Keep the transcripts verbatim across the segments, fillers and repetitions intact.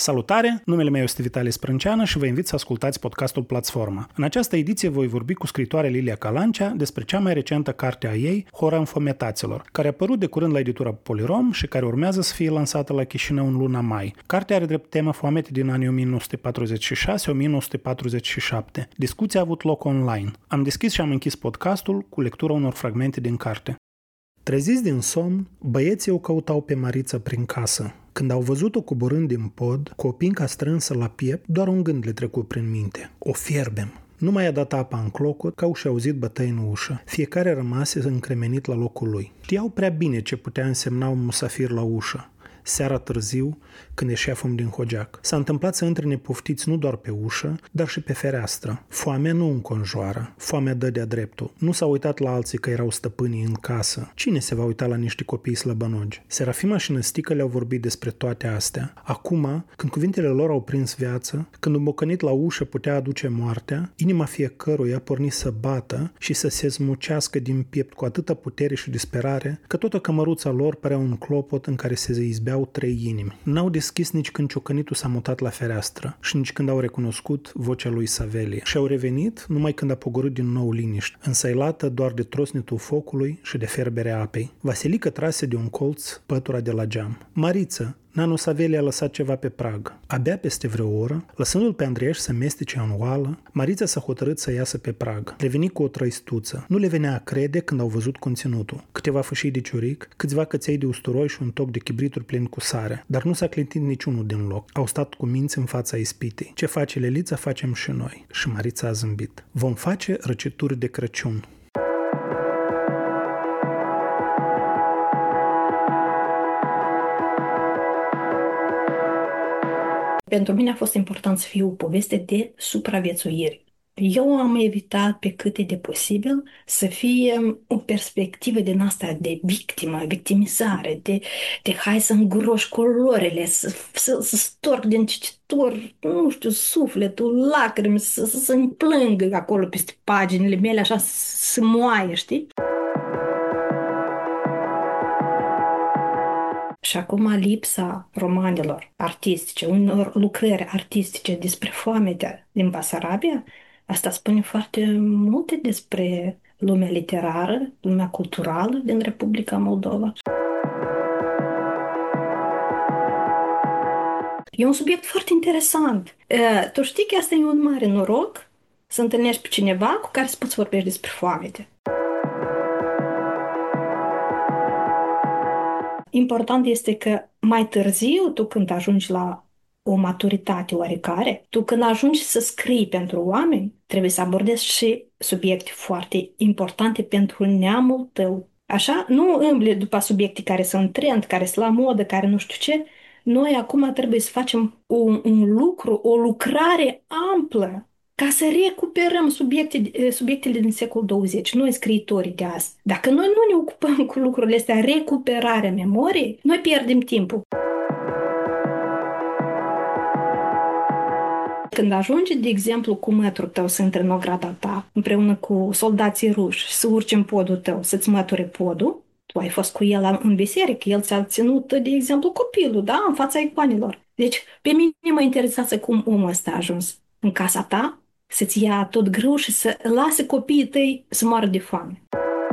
Salutare! Numele meu este Vitalie Sprânceană și vă invit să ascultați podcastul Platforma. În această ediție voi vorbi cu scriitoarea Lilia Calancea despre cea mai recentă carte a ei, Hora Înfometaților, care a apărut de curând la editura Polirom și care urmează să fie lansată la Chișinău în luna mai. Cartea are drept temă foamete din anii o mie nouă sute patruzeci și șase - o mie nouă sute patruzeci și șapte. Discuția a avut loc online. Am deschis și am închis podcastul cu lectura unor fragmente din carte. Treziți din somn, băieții o căutau pe Marița prin casă. Când au văzut-o coborând din pod, cu o pinca strânsă la piept, doar un gând le trecu prin minte. O fierbem. Nu mai a dat apa în clocot, că au și auzit bătăi în ușă. Fiecare rămase încremenit la locul lui. Știau prea bine ce putea însemna un musafir la ușă. Seara târziu, când ieșea fum din hogeac. S-a întâmplat să intre nepoftiți nu doar pe ușă, dar și pe fereastră. Foamea nu înconjoară, foamea dă de-a dreptul. Nu s-a uitat la alții că erau stăpânii în casă. Cine se va uita la niște copii slăbănogi? Serafima și Năstică le-au vorbit despre toate astea. Acum, când cuvintele lor au prins viață, când un bocănit la ușă putea aduce moartea, inima fiecăruia porni să bată și să se zmucească din piept cu atâta putere și disperare, că toată cămăruța lor părea un clopot în care se izbeau trei inimi. N-au deschis nici când ciocănitul s-a mutat la fereastră și nici când au recunoscut vocea lui Savelie. Și-au revenit numai când a pogorât din nou liniște, însailată doar de trosnitul focului și de fierberea apei. Vasilică trase de un colț pătura de la geam. Mariță, nanu Savelie a lăsat ceva pe prag. Abia peste vreo oră, lăsându-l pe Andreeș să mestece în oală, Marița s-a hotărât să iasă pe prag. Reveni cu o trăistuță. Nu le venea a crede când au văzut conținutul. Câteva fâșii de ciuric, câțiva căței de usturoi și un toc de chibrituri plin cu sare. Dar nu s-a clintit niciunul din loc. Au stat cu minți în fața ispitei. Ce face Lelița, facem și noi. Și Marița a zâmbit. Vom face răcituri de Crăciun. Pentru mine a fost important să fie o poveste de supraviețuire. Eu am evitat pe cât e de posibil să fie o perspectivă din asta de victimă, victimizare, de, de hai să îngroși culorile, să, să, să storc din cititor, nu știu, sufletul, lacrimi, să, să, să-mi plângă acolo peste paginile mele, așa să moaie, știi? Și acum lipsa romanelor artistice, unor lucrări artistice despre foametea din Basarabia, asta spune foarte multe despre lumea literară, lumea culturală din Republica Moldova. E un subiect foarte interesant. Tu știi că asta e un mare noroc să întâlnești pe cineva cu care să poți vorbești despre foamete. Important este că mai târziu, tu când ajungi la o maturitate oarecare, tu când ajungi să scrii pentru oameni, trebuie să abordezi și subiecte foarte importante pentru neamul tău. Așa, nu îmbli după subiecte care sunt în trend, care sunt la modă, care nu știu ce. Noi acum trebuie să facem un, un lucru, o lucrare amplă, ca să recuperăm subiecte, subiectele din secolul douăzeci, noi scriitorii de azi. Dacă noi nu ne ocupăm cu lucrurile astea, recuperarea memoriei, noi pierdem timpul. Când ajungi, de exemplu, cu mătrul tău să intri în ograda ta, împreună cu soldații ruși, să urci în podul tău, să-ți măture podul, tu ai fost cu el în biserică, el ți-a ținut, de exemplu, copilul, da, în fața icoanelor. Deci, pe mine mă interesează cum omul ăsta a ajuns în casa ta, să-ți ia tot greu și să lase copiii tăi să moară de foame.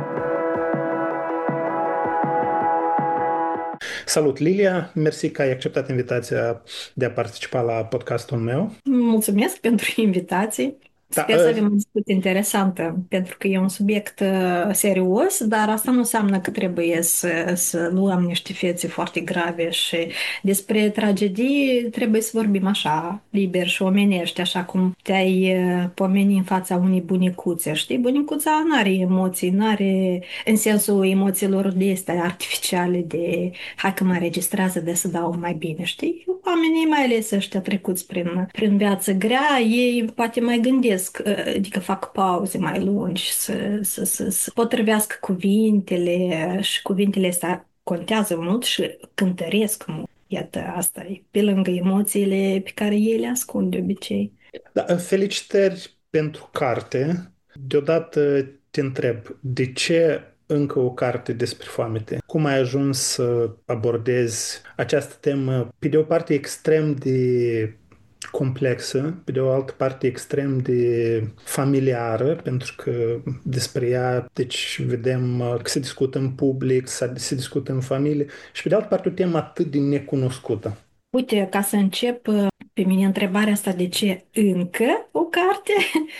Salut, Lilia! Mersi că ai acceptat invitația de a participa la podcastul meu. Mulțumesc pentru invitație. Da, Sper să avem o discuție interesantă, pentru că e un subiect uh, serios, dar asta nu înseamnă că trebuie să, să luăm niște fețe foarte grave și despre tragedii trebuie să vorbim așa, liber și omenești, așa cum te-ai uh, pomeni în fața unei bunicuțe. Știi, bunicuța nu are emoții, nu are în sensul emoțiilor de astea artificiale, de hai că mă înregistrează de să dau mai bine, știi? Oamenii, mai ales ăștia trecuți prin, prin viață grea, ei poate mai gândesc, adică fac pauze mai lungi, să, să, să, să potrivească cuvintele și cuvintele astea contează mult și cântăresc mult. Iată, asta e pe lângă emoțiile pe care ei le ascund de obicei. Da, felicitări pentru carte. Deodată te întreb, de ce încă o carte despre foamete. Cum ai ajuns să abordezi această temă, pe de o parte extrem de complexă, pe de o altă parte extrem de familiară, pentru că despre ea, deci vedem uh, că se discută în public, se se discută în familie și pe de altă parte o temă atât de necunoscută. Uite, ca să încep, pe mine întrebarea asta de ce încă o carte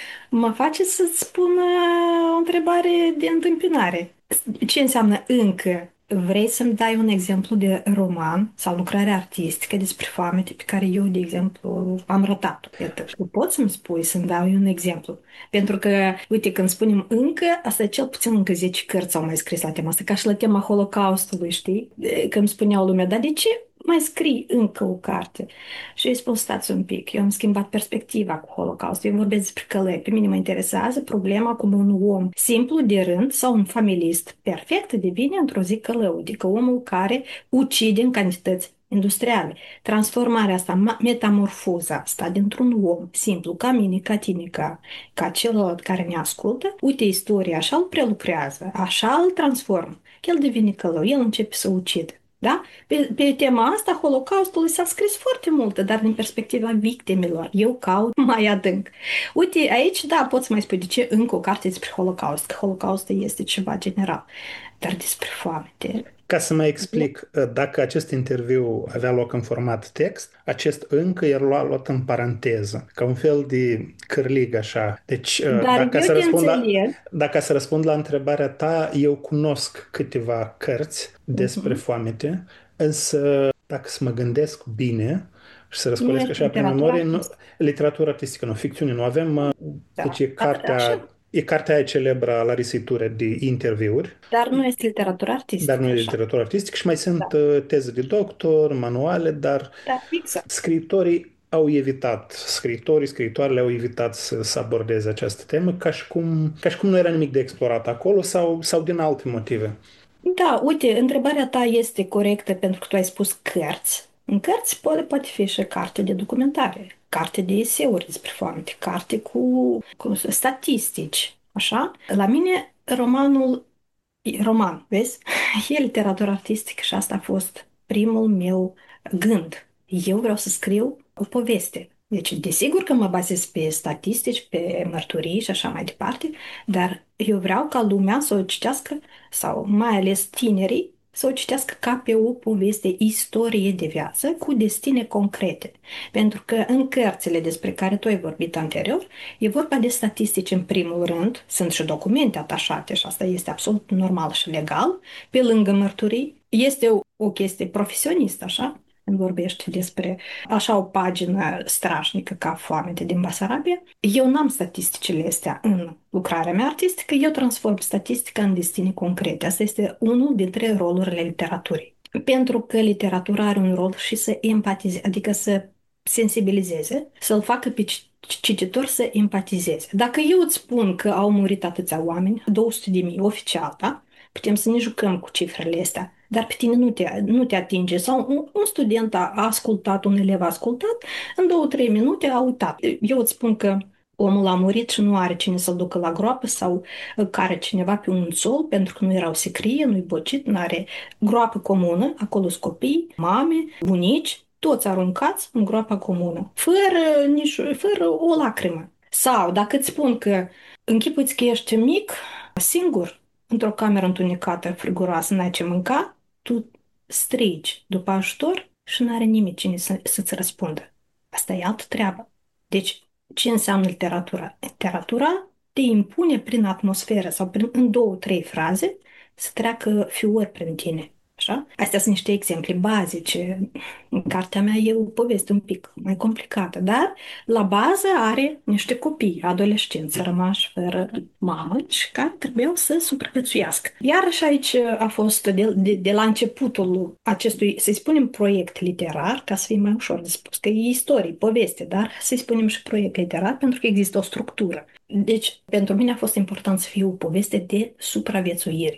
mă face să-ți spun uh, o întrebare de întâmpinare. Ce înseamnă încă? Vrei să-mi dai un exemplu de roman sau lucrare artistică despre foamete pe care eu, de exemplu, am ratat-o? Iată, tu poți să-mi spui, să-mi dau un exemplu. Pentru că, uite, când spunem încă, asta e cel puțin încă zece cărți au mai scris la tema asta, ca și la tema Holocaustului, știi? Când îmi spuneau lumea, dar de ce mai scrii încă o carte? Și eu îi spun, stați un pic, eu am schimbat perspectiva cu Holocaustul, eu vorbesc despre călăi. Pe mine mă interesează problema cum un om simplu de rând sau un familist perfect devine într-o zi călău, adică omul care ucide în cantități industriale. Transformarea asta, metamorfoza asta dintr-un om simplu, ca mine, ca tine, ca, ca celălalt care ne ascultă, uite istoria, așa îl prelucrează, așa îl transformă. El devine călău, el începe să ucidă. Da? Pe, pe tema asta, Holocaustul s-a scris foarte mult, dar din perspectiva victimelor. Eu caut mai adânc. Uite, aici, da, poți să mai spui de ce încă o carte despre Holocaust, că Holocaustul este ceva general, dar despre foamete. Ca să mai explic, dacă acest interviu avea loc în format text, acest încă era luat, luat în paranteză, ca un fel de cârlig așa. Deci, Dar dacă eu să te răspund la, înțeleg. dacă să răspund la întrebarea ta, eu cunosc câteva cărți despre Mhm. foamete, însă dacă să mă gândesc bine și să Nu răscolesc este așa prin literatura memorie, nu, artistică. literatură artistică, nu, ficțiune, nu avem. Deci Da. e A- cartea, Așa, e cartea aia celebră a Larisei Ture de interviuri, dar nu este literatura dar nu artistică, e așa. literatură artistică și mai sunt Da, uh, teze de doctor, manuale, dar da, exact. scriitorii au evitat, scriitorii, scriitoarele au evitat să, să abordeze această temă ca și cum, ca și cum nu era nimic de explorat acolo sau, sau din alte motive. Da, uite, întrebarea ta este corectă pentru că tu ai spus cărți. În cărți poate, poate fi și carte de documentare, carte de eseuri despre foamete, carte cu, cu statistici, așa? La mine, romanul, e roman, vezi? E literatură artistică și asta a fost primul meu gând. Eu vreau să scriu o poveste. Deci, desigur că mă bazez pe statistici, pe mărturii și așa mai departe, dar eu vreau ca lumea să o citească, sau mai ales tinerii, să o citească ca pe o poveste, istorie de viață cu destine concrete. Pentru că în cărțile despre care tu ai vorbit anterior, e vorba de statistici în primul rând, sunt și documente atașate și asta este absolut normal și legal, pe lângă mărturii, este o, o chestie profesionistă, așa? Când vorbești despre așa o pagină strașnică ca Foamete din Basarabia, eu n-am statisticile astea în lucrarea mea artistică, eu transform statistica în destine concrete. Asta este unul dintre rolurile literaturii. Pentru că literatura are un rol și să empatizeze, adică să sensibilizeze, să-l facă pe cititor să empatizeze. Dacă eu îți spun că au murit atâția oameni, două sute de mii oficial, da? Putem să ne jucăm cu cifrele astea, dar pe tine nu te, nu te atinge. Sau un, un student a ascultat, un elev a ascultat, în două, trei minute a uitat. Eu îți spun că omul a murit și nu are cine să-l ducă la groapă sau care cineva pe un sol pentru că nu erau secrie, nu-i bocit, nu are groapă comună, acolo sunt copii, mame, bunici, toți aruncați în groapa comună, fără, nici, fără o lacrimă. Sau dacă îți spun că închipuiți că ești mic, singur, într-o cameră întunecată, friguroasă, n-ai ce mânca, tu strigi după ajutor și nu are nimeni cine să, să-ți răspundă. Asta e altă treabă. Deci, ce înseamnă literatura? Literatura te impune prin atmosferă sau prin, în două, trei fraze să treacă fiori prin tine. Așa? Astea sunt niște exemple bazice. În cartea mea e o poveste un pic mai complicată, dar la bază are niște copii, adolescenți rămași fără mamă și care trebuiau să supraviețuiască. Iarăși aici a fost de, de, de la începutul acestui, să-i spunem, proiect literar, ca să fie mai ușor de spus, că e istorie, poveste, dar să-i spunem și proiect literar pentru că există o structură. Deci, pentru mine a fost important să fie o poveste de supraviețuire.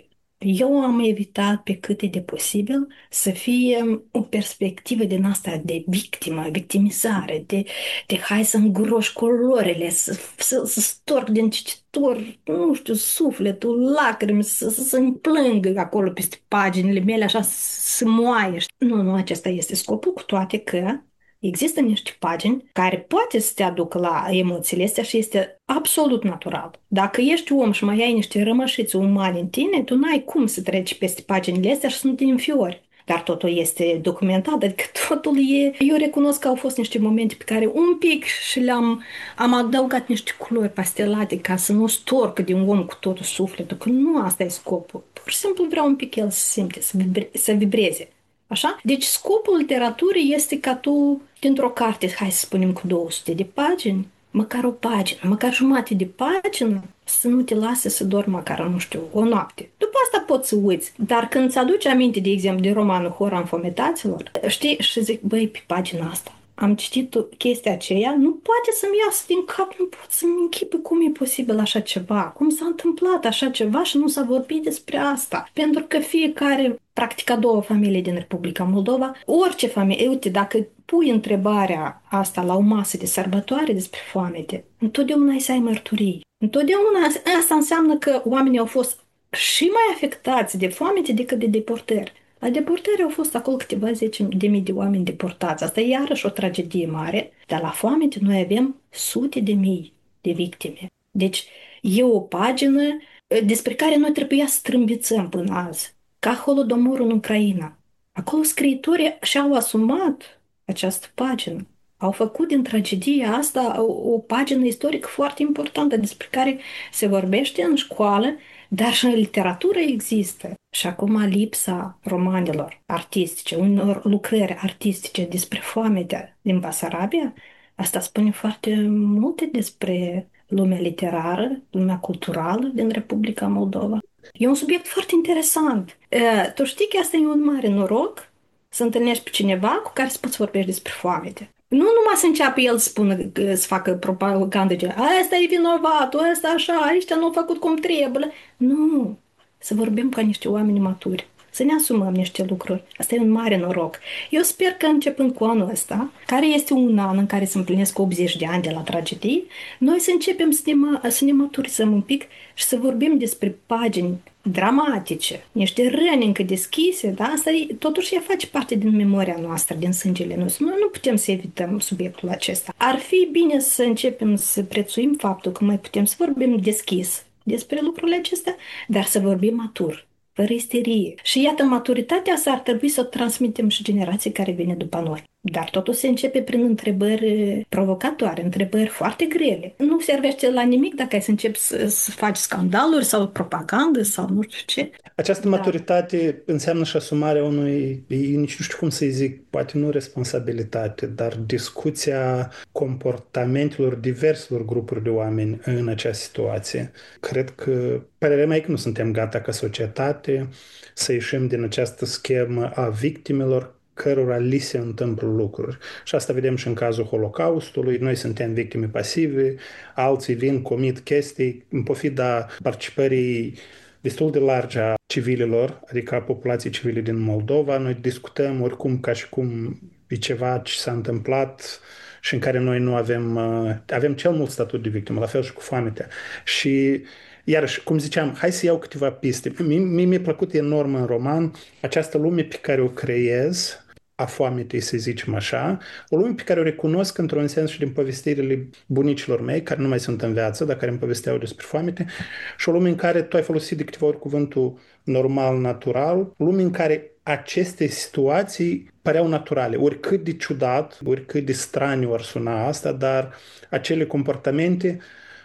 Eu am evitat pe cât e de posibil să fie o perspectivă din asta de victimă, victimizare, de, de hai să îngroș culorile, să, să, să storc din cititor, nu știu, sufletul, lacrimi, să, să, să-mi plângă acolo peste paginile mele, așa să moaie. Nu, nu, acesta este scopul, cu toate că există niște pagini care poate să te aducă la emoțiile astea și este absolut natural. Dacă ești om și mai ai niște rămășiți umane în tine, tu n-ai cum să treci peste paginile astea și să nu te înfiori. Dar totul este documentat, adică totul e... Eu recunosc că au fost niște momente pe care un pic și le-am am adăugat niște culori pastelate ca să nu storcă din om cu totul sufletul, că nu asta e scopul. Pur și simplu vreau un pic el să simte, să, vibre, să vibreze. Așa? Deci scopul literaturii este ca tu, dintr-o carte, hai să spunem cu două sute de pagini, măcar o pagină, măcar jumate de pagină, să nu te lase să dormi măcar, nu știu, o noapte. După asta poți să uiți. Dar când îți aduci aminte, de exemplu, de romanul Hora Înfometaților, știi, și zic, băi, pe pagina asta, am citit chestia aceea, nu poate să-mi iasă din cap, nu pot să-mi închipui cum e posibil așa ceva, cum s-a întâmplat așa ceva și nu s-a vorbit despre asta. Pentru că fiecare, practic a două familii din Republica Moldova, orice familie, uite, dacă pui întrebarea asta la o masă de sărbătoare despre foamete, întotdeauna ai să ai mărturii. Întotdeauna asta înseamnă că oamenii au fost și mai afectați de foamete decât de deportări. La deportări au fost acolo câteva zece de mii de oameni deportați. Asta e iarăși o tragedie mare, dar la foamete noi avem sute de mii de victime. Deci e o pagină despre care noi trebuia să strâmbițăm până azi, ca Holodomorul în Ucraina. Acolo scriitorii și-au asumat această pagină. Au făcut din tragedia asta o, o pagină istorică foarte importantă despre care se vorbește în școală, dar și în literatură există. Și acum lipsa romanelor artistice, unor lucrări artistice despre foametea din Basarabia, asta spune foarte multe despre lumea literară, lumea culturală din Republica Moldova. E un subiect foarte interesant. E, tu știi că asta e un mare noroc să întâlnești pe cineva cu care să poți vorbești despre foamete. Nu numai să înceapă el să, spună, să facă propagandă de asta e vinovatul, asta așa, ăștia nu au făcut cum trebuie. Nu, să vorbim ca niște oameni maturi, să ne asumăm niște lucruri. Asta e un mare noroc. Eu sper că începând cu anul ăsta, care este un an în care se împlinesc optzeci de ani de la tragedie, noi să începem să ne, să ne maturizăm un pic și să vorbim despre pagini dramatice, niște răni încă deschise, da? Asta e, totuși ea face parte din memoria noastră, din sângele nostru. Noi nu putem să evităm subiectul acesta. Ar fi bine să începem să prețuim faptul că mai putem să vorbim deschis despre lucrurile acestea, dar să vorbim matur, fără isterie. Și iată, maturitatea asta ar trebui să o transmitem și generației care vine după noi. Dar totul se începe prin întrebări provocatoare, întrebări foarte grele. Nu servește la nimic dacă ai să începi să, să faci scandaluri sau propagandă sau nu știu ce. Această maturitate da. Înseamnă și asumarea unui, nici nu știu cum să-i zic, poate nu responsabilitate, dar discuția comportamentelor diverselor grupuri de oameni în această situație. Cred că, părerea mea e că nu suntem gata ca societate să ieșim din această schemă a victimelor cărora li se întâmplă lucruri. Și asta vedem și în cazul Holocaustului. Noi suntem victime pasive, alții vin, comit chestii, în pofida participării destul de largi a civililor, adică a populației civile din Moldova. Noi discutăm oricum ca și cum e ceva ce s-a întâmplat și în care noi nu avem, avem cel mult statut de victimă, la fel și cu foametea. Și iarăși, cum ziceam, hai să iau câteva piste. Mie mi-a plăcut enorm în roman această lume pe care o creez, a foametei, să zicem așa, o lume pe care o recunosc într-un sens și din povestirile bunicilor mei, care nu mai sunt în viață, dar care îmi povesteau despre foamete, și o lume în care tu ai folosit de câteva ori cuvântul normal, natural, lume în care aceste situații păreau naturale, oricât de ciudat, oricât de straniu ar suna asta, dar acele comportamente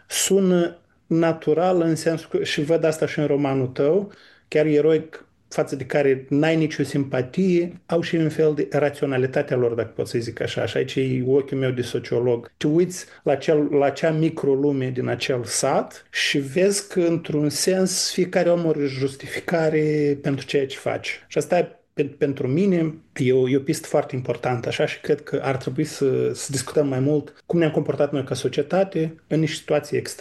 sună natural în sensul că, și văd asta și în romanul tău, chiar eroic față de care n-ai nicio simpatie, au și un fel de raționalitatea lor, dacă pot să zic așa. Și aici e ochiul meu de sociolog. Te uiți la, cel, la acea microlume din acel sat și vezi că, într-un sens, fiecare om are justificare pentru ceea ce face. Și asta pentru mine e o, e o pistă foarte importantă, așa, și cred că ar trebui să, să discutăm mai mult cum ne-am comportat noi ca societate în niște situații extreme.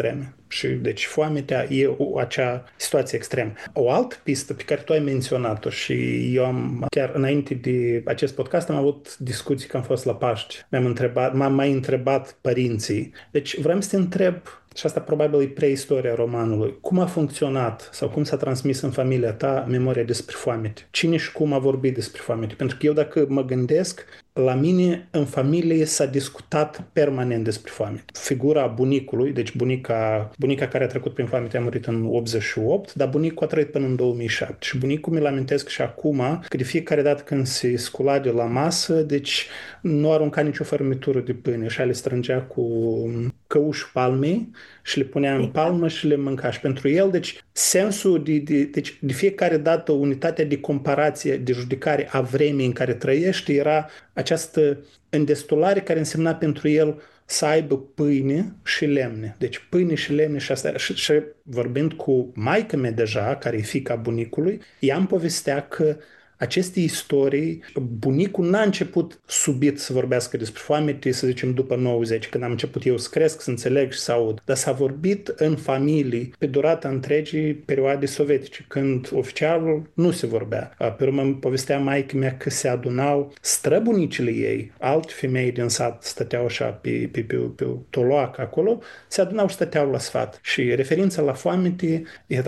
Și deci foametea e o, acea situație extremă. O altă pistă pe care tu ai menționat-o și eu am, chiar înainte de acest podcast, am avut discuții că am fost la Paști. Mi-am întrebat, m-am mai întrebat părinții. Deci vreau să te întreb, și asta probabil e preistoria romanului, cum a funcționat sau cum s-a transmis în familia ta memoria despre foamete? Cine și cum a vorbit despre foamete? Pentru că eu dacă mă gândesc, la mine în familie s-a discutat permanent despre foame. Figura bunicului, deci bunica, bunica care a trecut prin foamete a murit în optzeci și opt, dar bunicul a trăit până în două mii șapte. Și bunicul mi-l amintesc și acum că de fiecare dată când se scula de la masă, deci nu arunca nicio fărâmitură de pâine și le strângea cu căușul palmei și le punea în palmă și le mânca. Și pentru el, deci, sensul de, de, deci, de fiecare dată, unitatea de comparație, de judecare a vremii în care trăiește era această îndestulare care însemna pentru el să aibă pâine și lemne. Deci pâine și lemne și asta. Și, și vorbind cu maică mea deja, care e fiica bunicului, ea îmi povestea că aceste istorii, bunicul n-a început subit să vorbească despre foamete, să zicem, după nouăzeci, când am început eu să cresc, să înțeleg și să aud, dar s-a vorbit în familii pe durata întregii perioade sovietice, când oficialul nu se vorbea. Pe urmă îmi povestea maică mea că se adunau străbunicile ei, alte femei din sat stăteau așa pe, pe, pe, pe o toloacă acolo, se adunau și stăteau la sfat. Și referința la foamete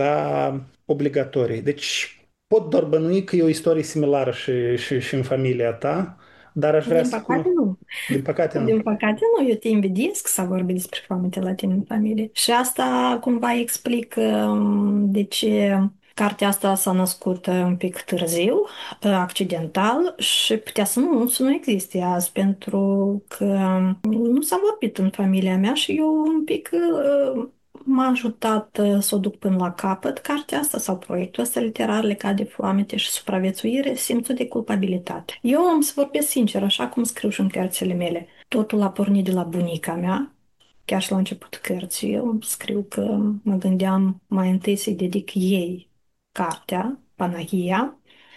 era obligatorie. Deci pot doar bănui că e o istorie similară și, și, și în familia ta, dar aș vrea Din să păcate, cunosc. nu. Din păcate, nu. Din păcate, nu. Eu te invidiez că s-a vorbit despre foamete la tine în familie. Și asta cumva explică um, de ce cartea asta s-a născut uh, un pic târziu, uh, accidental, și putea să nu, să nu existe azi, pentru că um, nu s-a vorbit în familia mea și eu un pic uh, m-a ajutat uh, să o duc până la capăt cartea asta sau proiectul ăsta literar legat de foamete și supraviețuire, simțul de culpabilitate. Eu am să vorbesc sincer, așa cum scriu și în cărțile mele. Totul a pornit de la bunica mea, chiar și la început cărții. Eu scriu că mă gândeam mai întâi să-i dedic ei cartea, Panagia,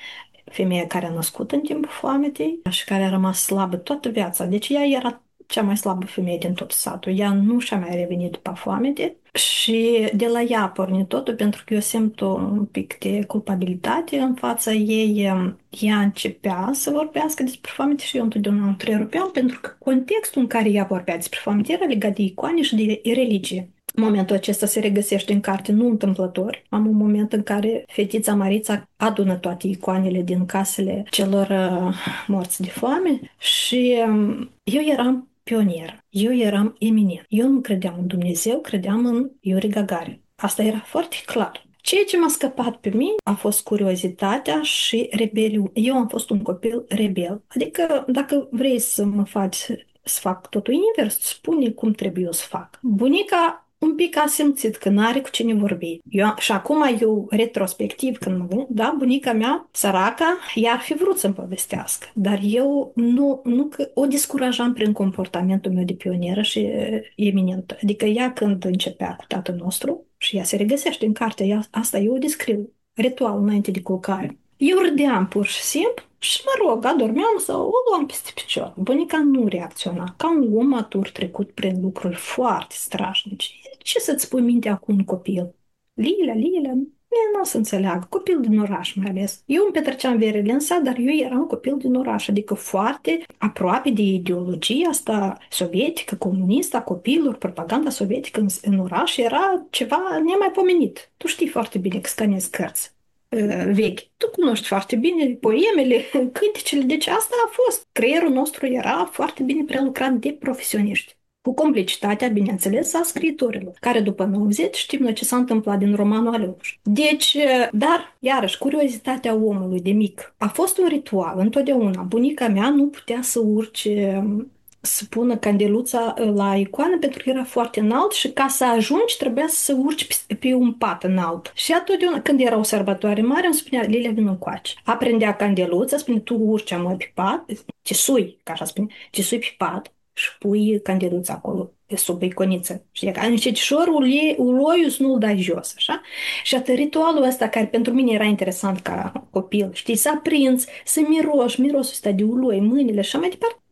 femeia care a născut în timpul foametei și care a rămas slabă toată viața. Deci ea era cea mai slabă femeie din tot satul. Ea nu și-a mai revenit după foamete și de la ea a pornit totul, pentru că eu simt un pic de culpabilitate în fața ei. Ea începea să vorbească despre foamete și eu întotdeauna o întrerupeam, pentru că contextul în care ea vorbea despre foamete era legat de icoane și de religie. Momentul acesta se regăsește în carte nu întâmplător. Am un moment în care fetița Marița adună toate icoanele din casele celor uh, morți de foame și um, eu eram pionieră. Eu eram eminent. Eu nu credeam în Dumnezeu, credeam în Iuri Gagarin. Asta era foarte clar. Ceea ce m-a scăpat pe mine a fost curiozitatea și rebeliul. Eu am fost un copil rebel. Adică, dacă vrei să mă faci să fac totul invers, spune cum trebuie eu să fac. Bunica un pic a simțit că n-are cu cine vorbi. Eu, și acum eu, retrospectiv, când mă gândesc, da, bunica mea, săraca, ea ar fi vrut să-mi povestească, dar eu nu, nu că o descurajam prin comportamentul meu de pionieră și e, eminentă. Adică ea când începea cu tatăl nostru, și ea se regăsește în carte, ea, asta eu o descriu, ritual înainte de culcare. Eu râdeam pur și simplu și, mă rog, adormeam sau o luam peste picior. Bunica nu reacționa, ca un om matur trecut prin lucruri foarte strașnice. Ce să-ți pui mintea cu un copil? Lilea, Lilea, nu o să înțeleagă. Copil din oraș mai ales. Eu îmi petreceam verele în sat, dar eu eram copil din oraș, adică foarte aproape de ideologia asta sovietică, comunistă, a copiilor, propaganda sovietică în, în oraș era ceva nemaipomenit. Tu știi foarte bine că scanezi cărți vechi. Tu cunoști foarte bine poemele, cântecele, deci asta a fost. Creierul nostru era foarte bine prelucrat de profesioniști. Cu complicitatea, bineînțeles, a scriitorilor, care după nouăzeci știm noi ce s-a întâmplat din romanul Aleuș. Deci, dar, iarăși, curiozitatea omului de mic a fost un ritual, întotdeauna. Bunica mea nu putea să urce, să pună candeluța la icoană pentru că era foarte înalt și ca să ajungi trebuia să urci pe, pe un pat înalt. Și atotdeauna, când era o sărbătoare mare, îmi spunea, Lilia, vină încoace. Aprindea candeluța, spune, tu urci amoi pe pat, te sui, ca așa spune, te sui pe pat și pui candeluța acolo, sub iconiță. Și ca încetișorul uloiul să nu-l dai jos, așa? Și atât ritualul ăsta, care pentru mine era interesant ca copil, știi, să aprinzi, să miroși, mirosul ăsta de uloi, mâinile și așa mai departe,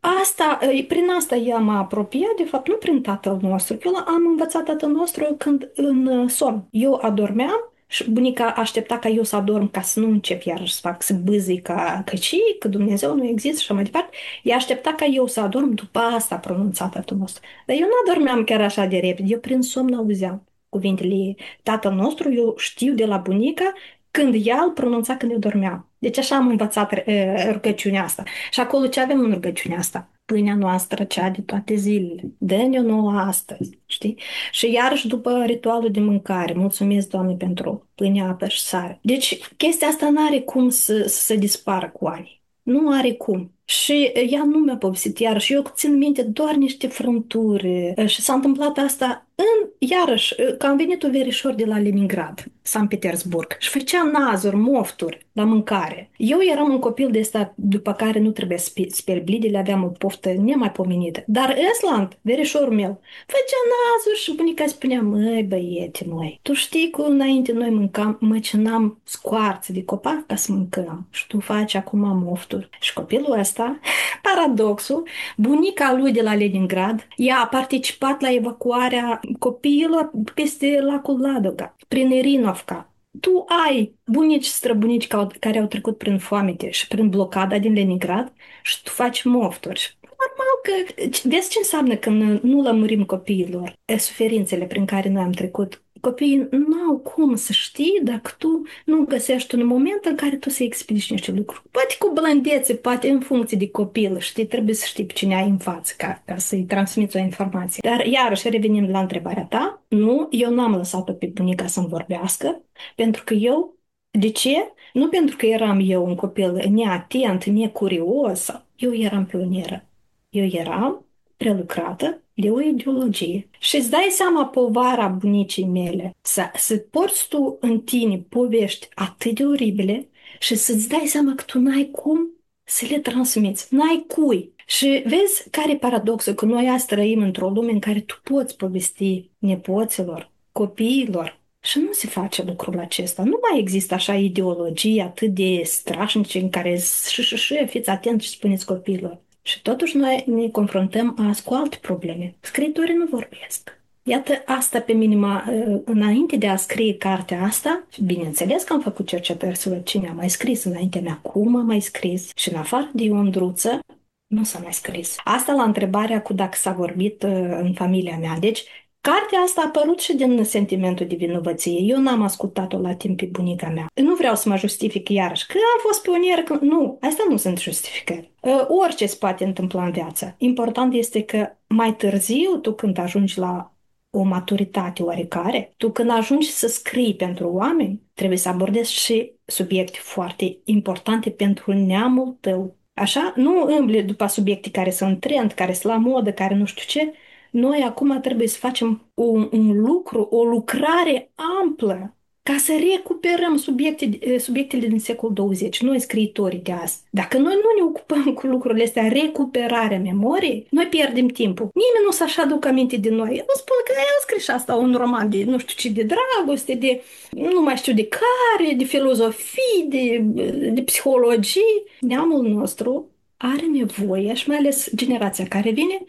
Asta, prin asta ea m-a apropiat, de fapt, nu prin tatăl nostru. Eu am învățat tatăl nostru când în somn. Eu adormeam și bunica aștepta ca eu să adorm ca să nu încep iarăși să fac, să bâzui ca căcii, că Dumnezeu nu există și așa mai departe. Ea aștepta ca eu să adorm, după asta a pronunțat tatăl nostru. Dar eu nu adormeam chiar așa de repede, eu prin somn auzeam cuvintele ei. Tatăl nostru, eu știu de la bunica când ea îl pronunța când eu dormeam. Deci așa am învățat e, rugăciunea asta. Și acolo ce avem în rugăciunea asta? Pâinea noastră, cea de toate zilele. Dă-ne-o nouă astăzi, știi? Și iarăși după ritualul de mâncare, mulțumesc, Doamne, pentru pâinea, apă și sare. Deci chestia asta nu are cum să, să se dispară cu ani. Nu are cum. Și ea nu mi-a povestit iarăși. Eu țin minte doar niște frânturi. Și s-a întâmplat asta în, iarăși, că am venit un verișor de la Leningrad, Sankt Petersburg, și făcea nazuri, mofturi la mâncare. Eu eram un copil de ăsta după care nu trebuie să speli blidele, aveam o poftă nemaipomenită. Dar Esland, verișorul meu, făcea nazuri și bunica spunea, măi băiete, măi, tu știi că înainte noi mâncam, măcinam scoarțe de copac ca să mâncăm și tu faci acum mofturi. Și copilul ăsta, paradoxul, bunica lui de la Leningrad, ea a participat la evacuarea copiilor peste lacul Ladoga, prin Irinovka. Tu ai bunici străbunici care au trecut prin foamete și prin blocada din Leningrad și tu faci mofturi. Normal că vezi ce înseamnă când nu lămurim copiilor suferințele prin care noi am trecut. Copiii nu au cum să știi dacă tu nu găsești un moment în care tu să explici niște lucruri. Poate cu blândețe, poate în funcție de copil, știi, trebuie să știi pe cine ai în față ca, ca să-i transmiți o informație. Dar iarăși revenim la întrebarea ta, nu, eu n-am lăsat-o pe bunica să-mi vorbească, pentru că eu, de ce? Nu pentru că eram eu un copil neatent, necurios, eu eram pionieră. Eu eram prelucrată de o ideologie. Și îți dai seama povara bunicii mele, să, să porți tu în tine povești atât de oribile și să-ți dai seama că tu n-ai cum să le transmiți, n-ai cui. Și vezi care e paradoxul, că noi azi trăim într-o lume în care tu poți povesti nepoților, copiilor, și nu se face lucrul acesta. Nu mai există așa ideologii atât de strașnice în care și, și, și fiți atenți și spuneți copiilor. Și totuși noi ne confruntăm azi cu alte probleme. Scriitorii nu vorbesc. Iată, asta pe minima, înainte de a scrie cartea asta, bineînțeles că am făcut cercetări să văd cine a mai scris înaintea mea, cum a mai scris și în afară de Iondruță, nu s-a mai scris. Asta la întrebarea cu dacă s-a vorbit în familia mea. Deci, cartea asta a apărut și din sentimentul de vinovăție. Eu n-am ascultat-o la timp pe bunica mea. Nu vreau să mă justific iarăși că am fost pionieră. Că... Nu, astea nu sunt justificări. Orice se poate întâmpla în viață. Important este că mai târziu, tu când ajungi la o maturitate oarecare, tu când ajungi să scrii pentru oameni, trebuie să abordezi și subiecte foarte importante pentru neamul tău. Așa? Nu îmbli după subiecte care sunt trend, care sunt la modă, care nu știu ce. Noi acum trebuie să facem un, un lucru, o lucrare amplă ca să recuperăm subiecte, subiectele din secolul douăzeci, noi scriitorii de azi. Dacă noi nu ne ocupăm cu lucrurile astea, recuperarea memoriei, noi pierdem timpul. Nimeni nu să-și aducă aminte de noi. Eu spun că eu scris asta, un roman de nu știu ce, de dragoste, de nu mai știu de care, de filozofii, de, de psihologie. Neamul nostru are nevoie, și mai ales generația care vine,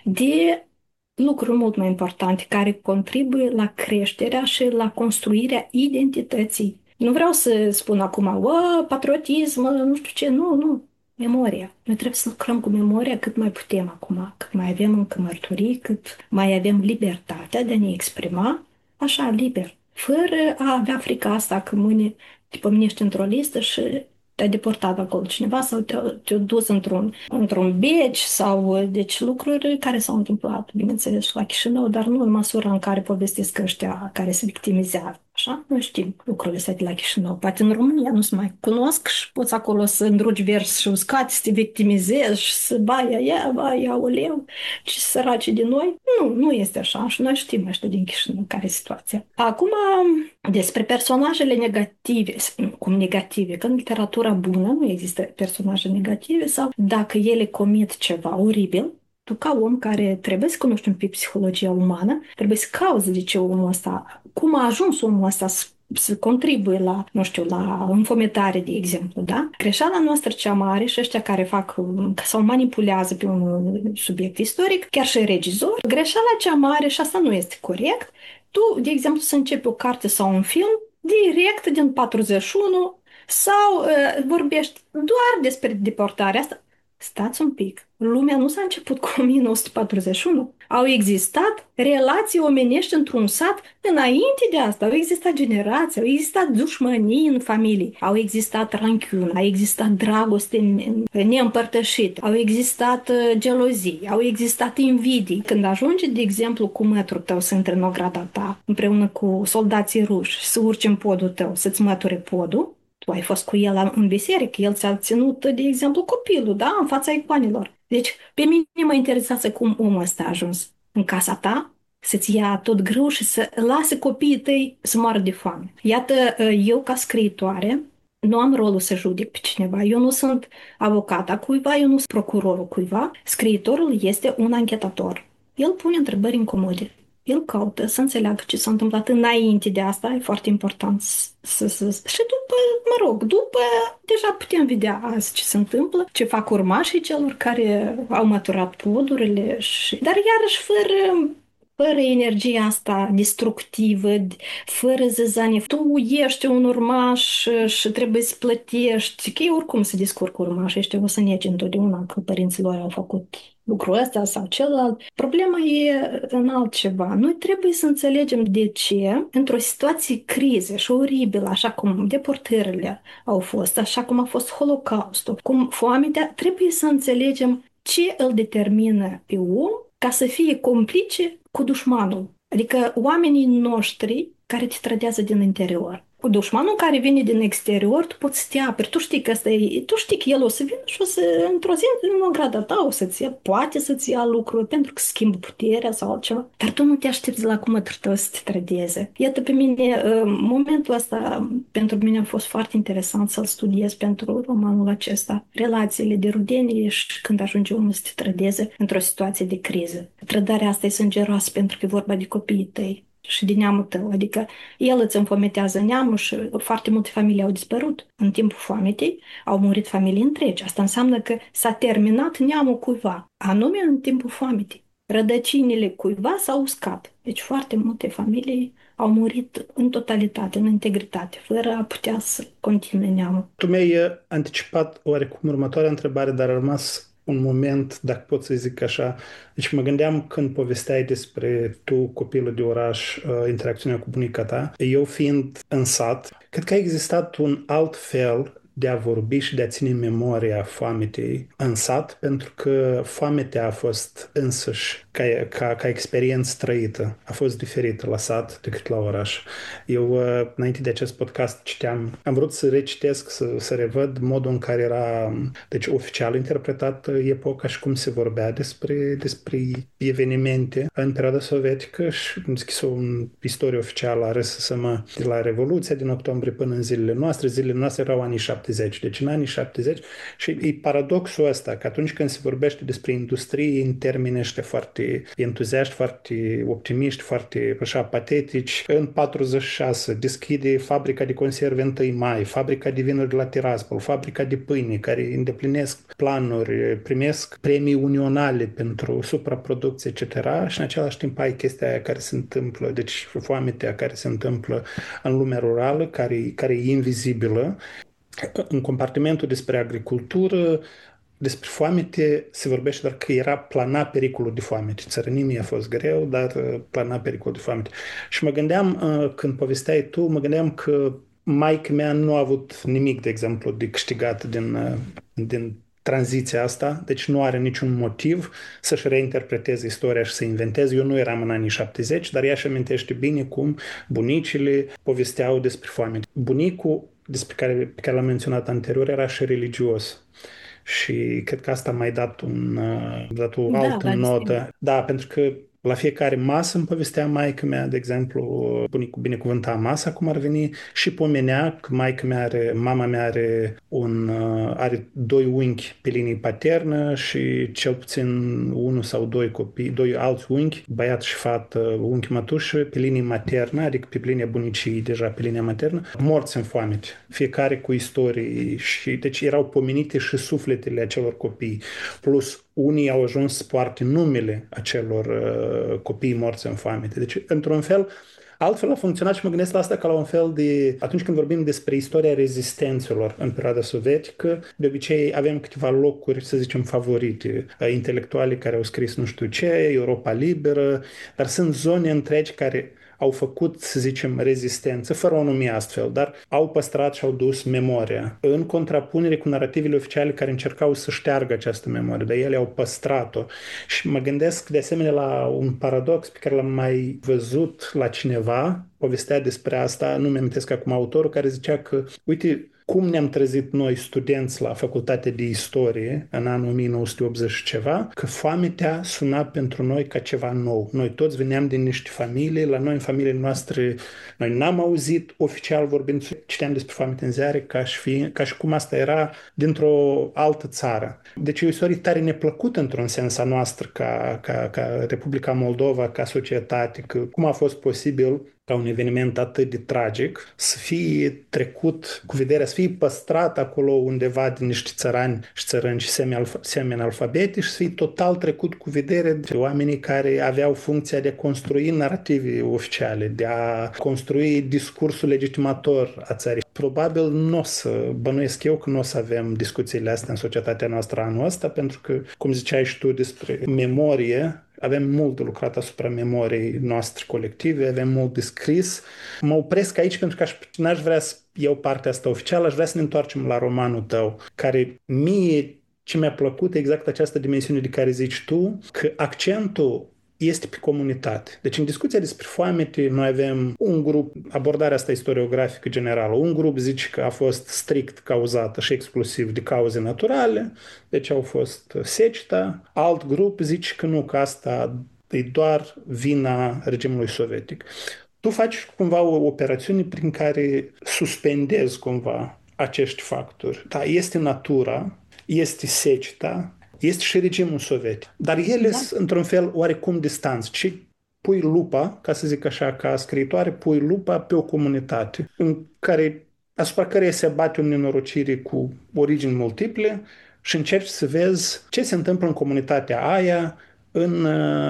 de lucruri mult mai importante care contribuie la creșterea și la construirea identității. Nu vreau să spun acum, o, patriotism, nu știu ce, nu, nu. Memoria. Noi trebuie să lucrăm cu memoria cât mai putem acum, cât mai avem încă mărturii, cât mai avem libertatea de a ne exprima așa, liber, fără a avea frica asta că mâine te pomenești într-o listă și te-a deportat acolo cineva sau te-a, te-a dus într-un, într-un beci sau deci lucruri care s-au întâmplat, bineînțeles, și la Chișinău, dar nu în măsura în care povestesc ăștia care se victimizează. Așa? Noi știm lucrurile astea de la Chișinău. Poate în România nu se mai cunosc și poți acolo să îndrugi vers și uscat, să te victimizezi și să baia ea, baia uleu, ce săraci de noi. Nu, nu este așa și noi știm ăștia din Chișinău care e situația. Acum, despre personajele negative, cum negative, că în literatura bună nu există personaje negative sau dacă ele comit ceva oribil, tu ca om care trebuie să cunoști un pic psihologia umană, trebuie să cauți de ce omul ăsta, cum a ajuns omul ăsta să să contribuie la, nu știu, la înfometare, de exemplu, da? Greșeala noastră cea mare și ăștia care fac sau manipulează pe un subiect istoric, chiar și regizor, greșeala cea mare, și asta nu este corect, tu, de exemplu, să începi o carte sau un film direct din patruzeci și unu sau uh, vorbești doar despre deportarea asta. Stați un pic. Lumea nu s-a început cu o mie nouă sute patruzeci și unu. Au existat relații omenești într-un sat înainte de asta. Au existat generații, au existat dușmănii în familie, au existat ranchiuni, a existat dragoste neîmpărtășită, au existat uh, gelozii, au existat invidii. Când ajunge, de exemplu, cu mătrul tău să intre în ograda ta, împreună cu soldații ruși, să urci în podul tău, să-ți măture podul, tu ai fost cu el în biserică, el ți-a ținut, de exemplu, copilul, da, în fața icoanelor. Deci, pe mine mă interesează cum omul ăsta a ajuns în casa ta, să-ți ia tot greu și să lase copiii tăi să moară de foame. Iată, eu ca scriitoare, nu am rolul să judec pe cineva. Eu nu sunt avocata cuiva, eu nu sunt procurorul cuiva. Scriitorul este un anchetator. El pune întrebări incomode. El caută să înțeleagă ce s-a întâmplat înainte de asta, e foarte important să, să, să... Și după, mă rog, după, deja putem vedea azi ce se întâmplă, ce fac urmașii celor care au maturat podurile, și... dar iarăși fără fără energia asta destructivă, fără zăzanie. Tu ești un urmaș și trebuie să plătești, că e oricum să descurc urmașii ăștia, o să nege întotdeauna că părinții lor au făcut lucrul ăsta sau celălalt. Problema e în altceva. Noi trebuie să înțelegem de ce, într-o situație criză și oribilă, așa cum deportările au fost, așa cum a fost Holocaustul, cum foamea, trebuie să înțelegem ce îl determină pe om ca să fie complice cu dușmanul. Adică oamenii noștri care te trădează din interior. Cu dușmanul care vine din exterior, tu poți să te aperi. Tu știi că, asta e, tu știi că el o să vină și o să, într-o zi, în o grada ta, o să-ți ia, poate să-ți ia lucruri pentru că schimbă puterea sau altceva. Dar tu nu te aștepți la cum tău să te trădeze. Iată, pe mine, momentul ăsta, pentru mine a fost foarte interesant să-l studiez pentru romanul acesta. Relațiile de rudenie și când ajunge omul să te trădeze într-o situație de criză. Trădarea asta e sângeroasă pentru că e vorba de copiii tăi și de neamul tău. Adică el îți înfometează neamul și foarte multe familii au dispărut. În timpul foametei au murit familii întregi. Asta înseamnă că s-a terminat neamul cuiva, anume în timpul foametei. Rădăcinile cuiva s-au uscat. Deci foarte multe familii au murit în totalitate, în integritate, fără a putea să continue neamul. Tu mi-ai anticipat oarecum următoarea întrebare, dar a rămas un moment, dacă pot să zic așa. Deci mă gândeam când povesteai despre tu, copilul de oraș, interacțiunea cu bunica ta, eu fiind în sat, cred că a existat un alt fel de a vorbi și de a ține memoria foametei în sat, pentru că foametea a fost însăși, ca, ca, ca experiență trăită, a fost diferită la sat decât la oraș. Eu, înainte de acest podcast, citeam, am vrut să recitesc, să, să revăd modul în care era, deci oficial interpretat epoca și cum se vorbea despre, despre evenimente în perioada sovietică și am deschis o istorie oficială a R S S M de la Revoluția din octombrie până în zilele noastre. Zilele noastre erau anii șaptezeci. Deci în anii șaptezeci și e paradoxul ăsta că atunci când se vorbește despre industrie în termeni ăștia foarte entuziaști, foarte optimiști, foarte așa patetici, în patruzeci și șase deschide fabrica de conserve întâi mai, fabrica de vinuri de la Tiraspol, fabrica de pâine care îndeplinesc planuri, primesc premii unionale pentru supraproducție, et cetera. Și în același timp ai chestia aia care se întâmplă, deci foametea care se întâmplă în lumea rurală, care, care e invizibilă. În compartimentul despre agricultură, despre foamete, se vorbește doar că era plana pericolul de foamete. Țărănimii a fost greu, dar plana pericolul de foamete. Și mă gândeam, când povesteai tu, mă gândeam că maică mea nu a avut nimic, de exemplu, de câștigat din, din tranziția asta, deci nu are niciun motiv să-și reinterpreteze istoria și să inventeze. Eu nu eram în anii șaptezeci, dar ea își amintește bine cum bunicile povesteau despre foamete. Bunicul despre care, pe care l-am menționat anterior era și religios. Și cred că asta a mai dat, un, dat o Da, altă da, notă. Da, pentru că La fiecare masă îmi povestea maică mea, de exemplu, bunicul binecuvânta masa, cum ar veni, și pomenea că maică mea are, mama mea are un, uh, are doi unchi pe linie paternă și cel puțin unul sau doi copii, doi alți unchi, băiat și fată, unchi mătușă, pe linie maternă, adică pe linia bunicii, deja pe linia maternă, morți în foamete, fiecare cu istorii și deci erau pomenite și sufletele acelor copii, plus unii au ajuns să poarte numele acelor uh, copii morți în foamete. Deci, într-un fel, altfel a funcționat și mă gândesc la asta ca la un fel de... Atunci când vorbim despre istoria rezistențelor în perioada sovietică, de obicei avem câteva locuri, să zicem, favorite. Intelectuali care au scris nu știu ce, Europa Liberă, dar sunt zone întregi care au făcut, să zicem, rezistență, fără o numi astfel, dar au păstrat și au dus memoria, în contrapunere cu narativele oficiale care încercau să șteargă această memorie, dar ele au păstrat-o. Și mă gândesc de asemenea la un paradox pe care l-am mai văzut la cineva, povestea despre asta, nu mi-am amintesc acum autorul, care zicea că, uite, cum ne-am trezit noi studenți la facultatea de istorie în anul o mie nouă sute optzeci și ceva, că foametea suna pentru noi ca ceva nou. Noi toți veneam din niște familii, la noi în familiile noastre noi n-am auzit oficial vorbind, citeam despre foamete în ziare ca și, fi, ca și cum asta era dintr-o altă țară. Deci e o istorie tare neplăcută într-un sens a noastră ca, ca, ca Republica Moldova, ca societate, că cum a fost posibil ca un eveniment atât de tragic, să fie trecut cu vederea, să fie păstrat acolo undeva din niște țărani și țărăni și semi-analfabeti și să fie total trecut cu vedere de oamenii care aveau funcția de a construi narative oficiale, de a construi discursul legitimator a țării. Probabil nu o să, bănuiesc eu că nu o să avem discuțiile astea în societatea noastră anul ăsta, pentru că, cum ziceai și tu despre memorie, avem mult de lucrat asupra memoriei noastre colective, avem mult de scris. Mă opresc aici pentru că aș, n-aș vrea să iau partea asta oficială, aș vrea să ne întoarcem la romanul tău, care mie ce mi-a plăcut exact această dimensiune de care zici tu, că accentul este pe comunitate. Deci în discuția despre foamete noi avem un grup, abordarea asta istoriografică generală, un grup zice că a fost strict cauzată și exclusiv de cauze naturale, deci au fost seceta, alt grup zice că nu, că asta e doar vina regimului sovietic. Tu faci cumva o operațiune prin care suspendezi cumva acești factori. Da, este natura, este seceta, este și regimul sovietic. Dar ele Da. sunt, într-un fel, oarecum distanță. Și pui lupa, ca să zic așa, ca scriitoare, pui lupa pe o comunitate în care, asupra care se abate o nenorocire cu origini multiple și încerci să vezi ce se întâmplă în comunitatea aia în,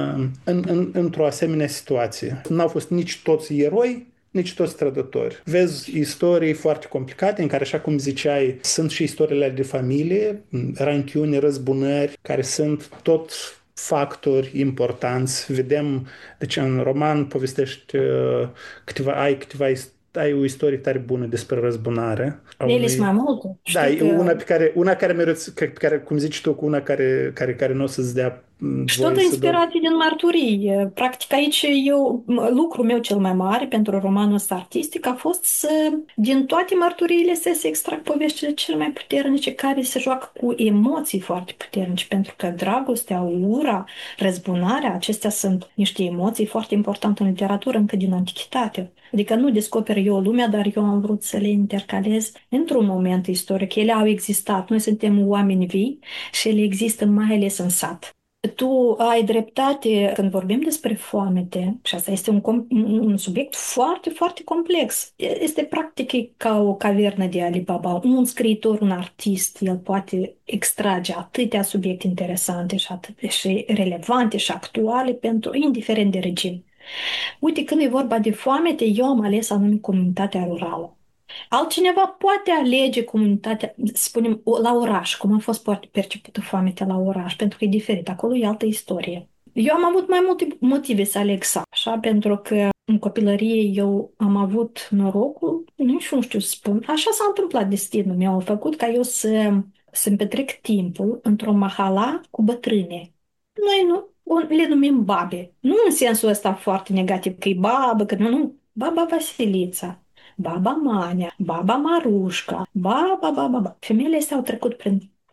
în, în, într-o asemenea situație. Nu au fost nici toți eroi, nici toți trădători. Vezi istorii foarte complicate în care, așa cum ziceai, sunt și istoriile de familie, ranchiuni, răzbunări, care sunt tot factori importanți. Vedem, deci în roman povestești uh, câteva, ai câteva ai o istorie tare bună despre răzbunare. Ele sunt mai multe. Da, Știi e că... una pe care, una care mereu, pe care, cum zici tu, cu una care, care, care nu o să-ți dea Și voie tot să inspirație din mărturii. Practic aici eu, lucrul meu cel mai mare pentru romanul ăsta artistic a fost să, din toate mărturiile astea, să extrag poveștile cele mai puternice care se joacă cu emoții foarte puternice, pentru că dragostea, ura, răzbunarea, acestea sunt niște emoții foarte importante în literatură încă din Antichitate. Adică nu descoper eu lumea, dar eu am vrut să le intercalez într-un moment istoric. Ele au existat. Noi suntem oameni vii și ele există mai ales în sat. Tu ai dreptate când vorbim despre foamete, și asta este un, com- un subiect foarte, foarte complex. Este practic ca o cavernă de Alibaba. Un scriitor, un artist, el poate extrage atâtea subiecte interesante și, atât, și relevante și actuale pentru, indiferent de regim. Uite, când e vorba de foamete, eu am ales anume comunitatea rurală. Altcineva poate alege comunitatea, să spunem, la oraș, cum a fost percepută foametea la oraș, pentru că e diferit, acolo e altă istorie. Eu am avut mai multe motive să aleg așa, pentru că în copilărie eu am avut norocul, nu știu, nu știu să spun, așa s-a întâmplat destinul meu, a făcut ca eu să, să-mi petrec timpul într-o mahala cu bătrâne. Noi nu le numim babe, nu în sensul ăsta foarte negativ, că e babă, că nu, nu, baba Vasilița. Baba Mania, baba Marușca, baba, baba, baba. Femeile astea au trecut prin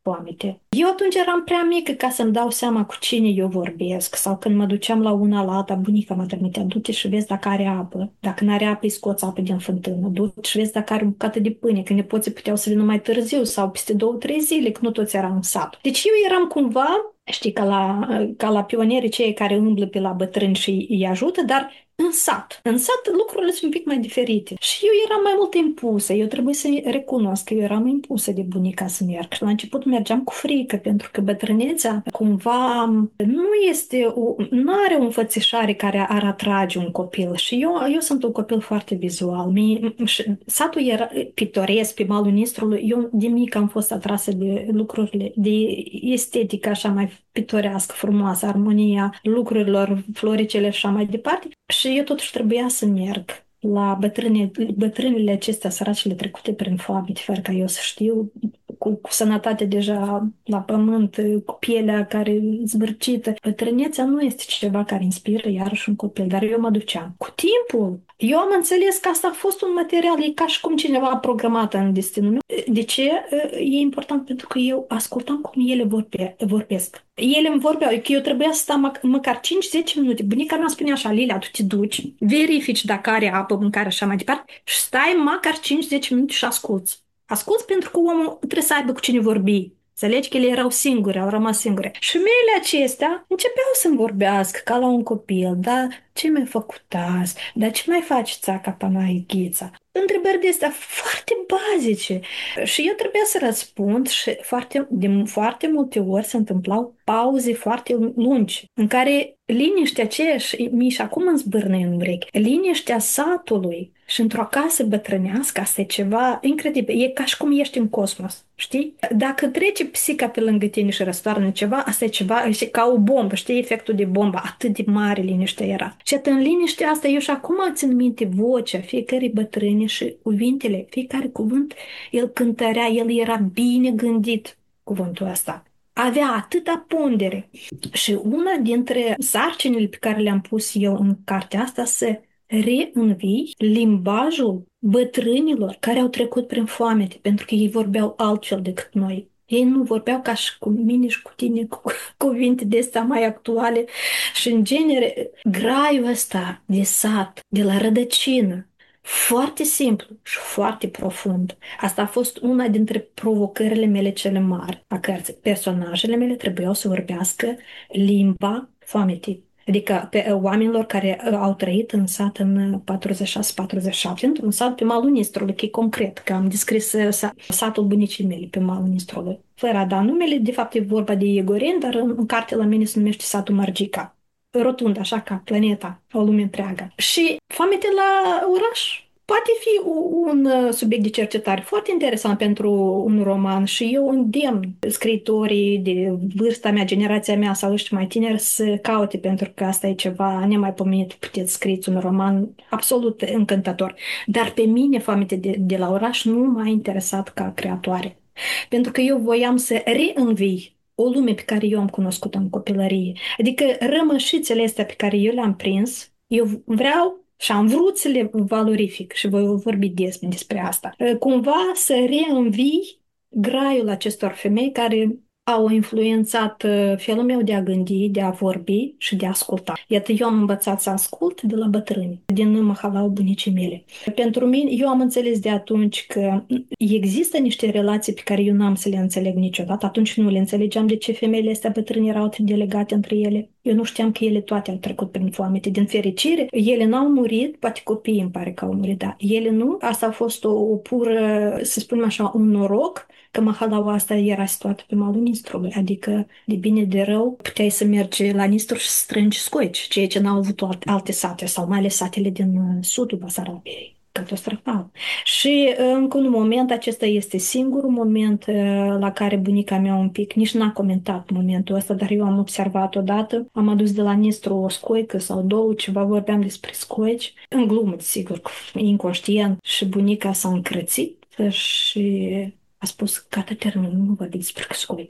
foamete. Eu atunci eram prea mică ca să-mi dau seama cu cine eu vorbesc sau când mă duceam la una la alta, bunica mă trimitea, du-te și vezi dacă are apă. Dacă nu are apă, îi scoți apă din fântână. Du-te și vezi dacă are o bucată de pâine, că nepoții puteau să vină mai târziu sau peste două, trei zile, că nu toți eram în sat. Deci eu eram cumva, știi, ca la, ca la pionierii cei care umblă pe la bătrâni și îi ajută, dar în sat. În sat lucrurile sunt un pic mai diferite. Și eu eram mai mult impusă. Eu trebuie să recunosc că eu eram impusă de bunica să merg. Și la început mergeam cu frică, pentru că bătrânețea cumva nu este o, nu are o înfățișare care ar atrage un copil. Și eu, eu sunt un copil foarte vizual. Mie, satul era pitoresc pe malul Nistrului. Eu de mică am fost atrasă de lucrurile, de estetică așa mai pitorească, frumoasă, armonia lucrurilor, floricele și așa mai departe. Și eu totuși trebuia să merg la bătrâne, bătrânile acestea săracele trecute prin foame, fără ca eu să știu, cu, cu sănătate deja la pământ, cu pielea care zbârcită. Bătrânețea nu este ceva care inspiră iarăși un copil, dar eu mă duceam. Cu timpul, eu am înțeles că asta a fost un material, e ca și cum cineva a programat în destinul meu. De ce? E important pentru că eu ascultam cum ele vorbe, vorbesc. Ele îmi vorbeau, că eu trebuia să stau mă, măcar cinci zece minute. Bunica mea spunea așa, Lilia, tu te duci, verifici dacă are apă, mâncare, așa mai departe, și stai măcar cinci zece minute și asculți. Asculți pentru că omul trebuie să aibă cu cine vorbi. Înțelegi că ele erau singure, au rămas singure. Și femeile acestea începeau să-mi vorbească ca la un copil. Da, ce mi-ai făcut azi? Dar ce mai faci țaca pana Ghița? Întrebări de astea foarte bazice. Și eu trebuia să răspund și foarte, de foarte multe ori se întâmplau pauze foarte lungi, în care liniștea aceea, și mie și acum îmi zbârnă în urechi, liniștea satului și într-o casă bătrânească, asta e ceva incredibil. E ca și cum ești în cosmos, știi? Dacă trece psica pe lângă tine și răstoarnă ceva, asta e ceva, e ca o bombă, știi? Efectul de bombă, atât de mare liniște era. Și atât în liniștea asta, eu și acum țin minte vocea fiecare bătrâne și cuvintele, fiecare cuvânt, el cântărea, el era bine gândit, cuvântul ăsta. Avea atâta pondere. Și una dintre sarcinile pe care le-am pus eu în cartea asta să reînvii limbajul bătrânilor care au trecut prin foamete, pentru că ei vorbeau altfel decât noi. Ei nu vorbeau ca și cu mine și cu tine, cu cuvinte de astea mai actuale. Și, în genere, graiul ăsta de sat, de la rădăcină, foarte simplu și foarte profund. Asta a fost una dintre provocările mele cele mari a cărții. Personajele mele trebuiau să vorbească limba foametei. Adică pe oamenilor care au trăit în sat în patruzeci și șase patruzeci și șapte, într-un sat pe malul Nistrului, că e concret, că am descris satul bunicii mele pe malul Nistrului. Fără a da numele, de fapt e vorba de Iegoren, dar în, în carte la mine se numește satul Margica. Rotund, așa ca planeta, o lume întreagă. Și foamete la oraș poate fi un subiect de cercetare foarte interesant pentru un roman și eu îndemn scriitorii de vârsta mea, generația mea sau ăștia mai tineri să caute, pentru că asta e ceva nemaipomenit, puteți scrieți un roman absolut încântător. Dar pe mine foamete de, de la oraș nu m-a interesat ca creatoare, pentru că eu voiam să reînvii o lume pe care eu am cunoscut-o în copilărie. Adică rămășițele astea pe care eu le-am prins, eu vreau și am vrut să le valorific și voi vorbi des despre asta. Cumva să reînvii graiul acestor femei care au influențat felul meu de a gândi, de a vorbi și de a asculta. Iată, eu am învățat să ascult de la bătrâni, din mahalau bunicii mele. Pentru mine, eu am înțeles de atunci că există niște relații pe care eu n-am să le înțeleg niciodată. Atunci nu le înțelegeam de ce femeile astea bătrâni erau atât de legate între ele. Eu nu știam că ele toate au trecut prin foamete. Din fericire, ele n-au murit, poate copiii îmi pare că au murit, da. Ele nu. Asta a fost o, o pură, să spunem așa, un noroc că mahalaua asta era situată pe malul Nistrului, adică de bine de rău puteai să mergi la Nistru și să strângi scoici, ceea ce n-au avut alte sate sau mai ales satele din sudul Basarabiei. Catastrofal. Și încă un moment, acesta este singurul moment la care bunica mea un pic, nici n-a comentat momentul ăsta, dar eu am observat odată, am adus de la Nistru o scoică sau două, ceva, vorbeam despre scoici, în glumă, sigur, inconștient, și bunica s-a încrățit și a spus, gata, termin, nu vorbim despre scoici.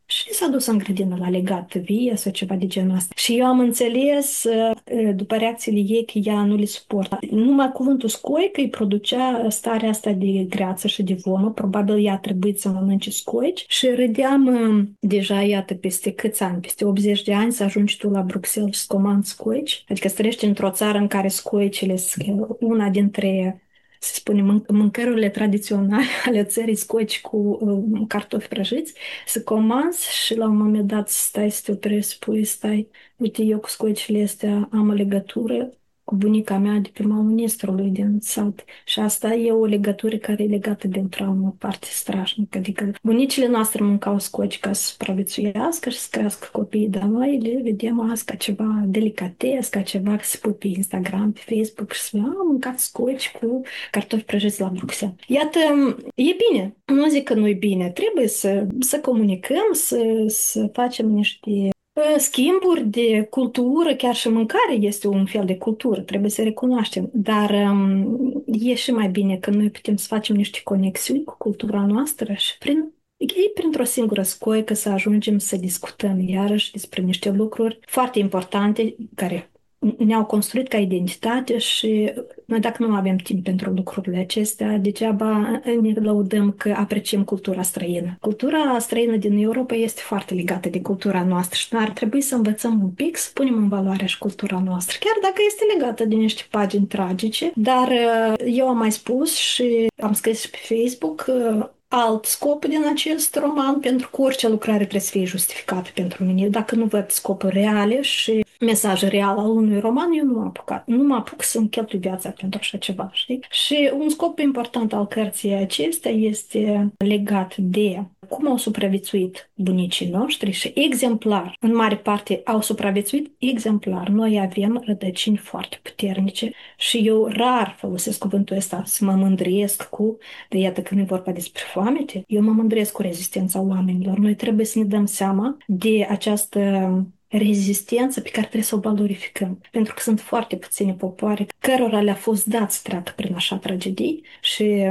Și s-a dus în grădină la legat vie sau ceva de genul ăsta. Și eu am înțeles, după reacțiile ei, că ea nu le suportă. Numai cuvântul scoică îi producea starea asta de greață și de vomă. Probabil ea a trebuit să mănânce scoici. Și râdeam deja, iată, peste câți ani, peste optzeci de ani, să ajungi tu la Bruxelles și să comanzi scoici. Adică să trăiești într-o țară în care scoicile sunt una dintre, să spunem, mâncărurile tradiționale ale țării, scoici cu uh, cartofi prăjiți, să comanzi și la un moment dat stai să te oprești, spui, stai, uite, eu cu scoicile astea am o legătură cu bunica mea de pe urma ministrului din sat. Și asta e o legătură care e legată de o traumă foarte strașnică. Adică bunicile noastre mâncau scoici ca să supraviețuiască și să crească copiii, dar noi le vedem azi ca ceva delicates, ca ceva să pui pe Instagram, pe Facebook și să spunem, am mâncat scoici cu cartofi prăjiți la Bruxelles. Iată, e bine. Nu zic că nu e bine. Trebuie să, să comunicăm, să, să facem niște schimburi de cultură, chiar și mâncare este un fel de cultură, trebuie să recunoaștem, dar um, e și mai bine că noi putem să facem niște conexiuni cu cultura noastră și prin ei, printr-o singură scoică, să ajungem să discutăm iarăși despre niște lucruri foarte importante care ne-au construit ca identitate și noi dacă nu avem timp pentru lucrurile acestea, degeaba ne lăudăm că apreciem cultura străină. Cultura străină din Europa este foarte legată de cultura noastră și noi ar trebui să învățăm un pic, să punem în valoare și cultura noastră, chiar dacă este legată de niște pagini tragice, dar eu am mai spus și am scris și pe Facebook alt scop din acest roman, pentru că orice lucrare trebuie să fie justificată pentru mine. Dacă nu văd scopuri reale și mesaj real al unui roman, eu nu m-am apucat. Nu mă apuc să-mi cheltui viața pentru așa ceva, știi? Și un scop important al cărții acestea este legat de cum au supraviețuit bunicii noștri și exemplar, în mare parte au supraviețuit exemplar. Noi avem rădăcini foarte puternice și eu rar folosesc cuvântul ăsta să mă mândresc cu, de iată când e vorba despre foamete, eu mă mândresc cu rezistența oamenilor. Noi trebuie să ne dăm seama de această rezistență pe care trebuie să o valorificăm. Pentru că sunt foarte puține popoare cărora le-a fost dat să treacă prin așa tragedii și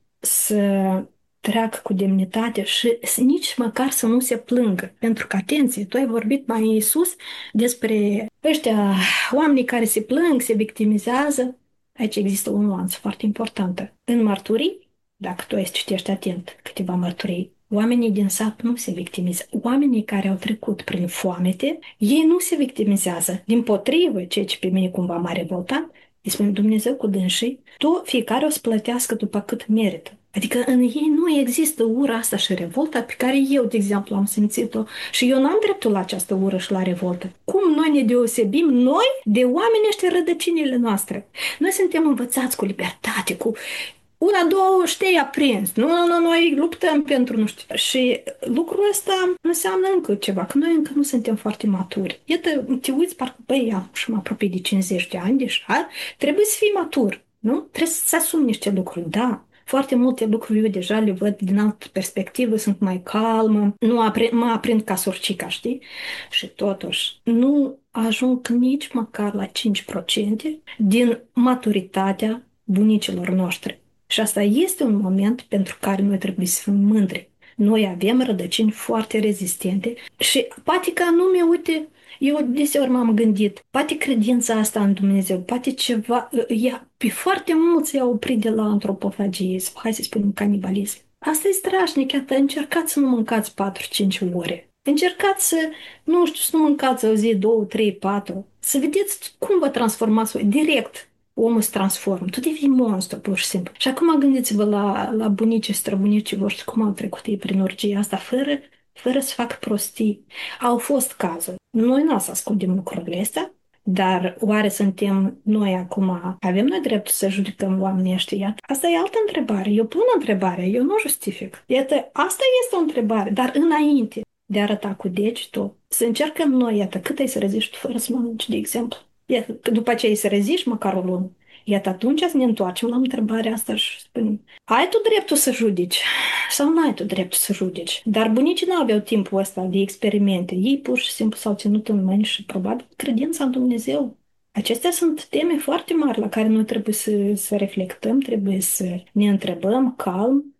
să treacă cu demnitate și nici măcar să nu se plângă. Pentru că, atenție, tu ai vorbit mai sus despre ăștia oamenii care se plâng, se victimizează. Aici există o nuanță foarte importantă. În mărturii, dacă tu ai să citești atent câteva mărturii, oamenii din sat nu se victimizează. Oamenii care au trecut prin foamete, ei nu se victimizează. Dimpotrivă, ceea ce pe mine cumva m-a revoltat, îi spune Dumnezeu cu dânsii, tu fiecare o să plătească după cât merită. Adică în ei nu există ura asta și revolta pe care eu, de exemplu, am simțit-o și eu n-am dreptul la această ură și la revoltă. Cum noi ne deosebim noi de oamenii ăștia rădăcinile noastre? Noi suntem învățați cu libertate, cu una, două, știi, aprins. Nu, nu, nu, noi luptăm pentru nu știu. Și lucrul ăsta înseamnă încă ceva, că noi încă nu suntem foarte maturi. Iată, te uiți, parcă, băi, am și mă apropii de cincizeci de ani deja, trebuie să fii matur, nu? Trebuie să-ți asumi niște lucruri, da. Foarte multe lucruri eu deja le văd din altă perspectivă, sunt mai calmă, nu aprind, mă aprind ca surcica, știi? Și totuși, nu ajung nici măcar la cinci la sută din maturitatea bunicilor noștri. Și asta este un moment pentru care noi trebuie să fim mândri. Noi avem rădăcini foarte rezistente și poate că anume, uite, eu deseori m-am gândit, poate credința asta în Dumnezeu, poate ceva, ea, pe foarte mulți i-a oprit de la antropofagie, sau hai să spunem canibalism. Asta e strașnic, iată, încercați să nu mâncați patru cinci ore. Încercați să, nu știu, să nu mâncați o zi, două, trei, patru, să vedeți cum vă transformați direct. Omul se transformă, tu devii monstru, pur și simplu. Și acum gândiți-vă la, la bunicii, străbunicii voștri, cum au trecut ei prin urgia asta, fără, fără să facă prostii. Au fost cazuri. Noi nu o să ascundem lucrurile astea, dar oare suntem noi acum, avem noi dreptul să judecăm oamenii ăștia? Asta e altă întrebare. Eu pun întrebarea, eu nu justific. Iată, asta este o întrebare, dar înainte de a arăta cu degetul, să încercăm noi, iată, cât ai să reziști fără să mănânci, de exemplu. Iată, după ce îi să reziști măcar o lună. Iată, atunci să ne întoarcem la întrebarea asta și spunem, ai tu dreptul să judeci sau nu ai tu dreptul să judeci? Dar bunicii nu aveau timpul ăsta de experimente. Ei pur și simplu s-au ținut în mâini și probabil credința în Dumnezeu. Acestea sunt teme foarte mari la care noi trebuie să, să reflectăm, trebuie să ne întrebăm calm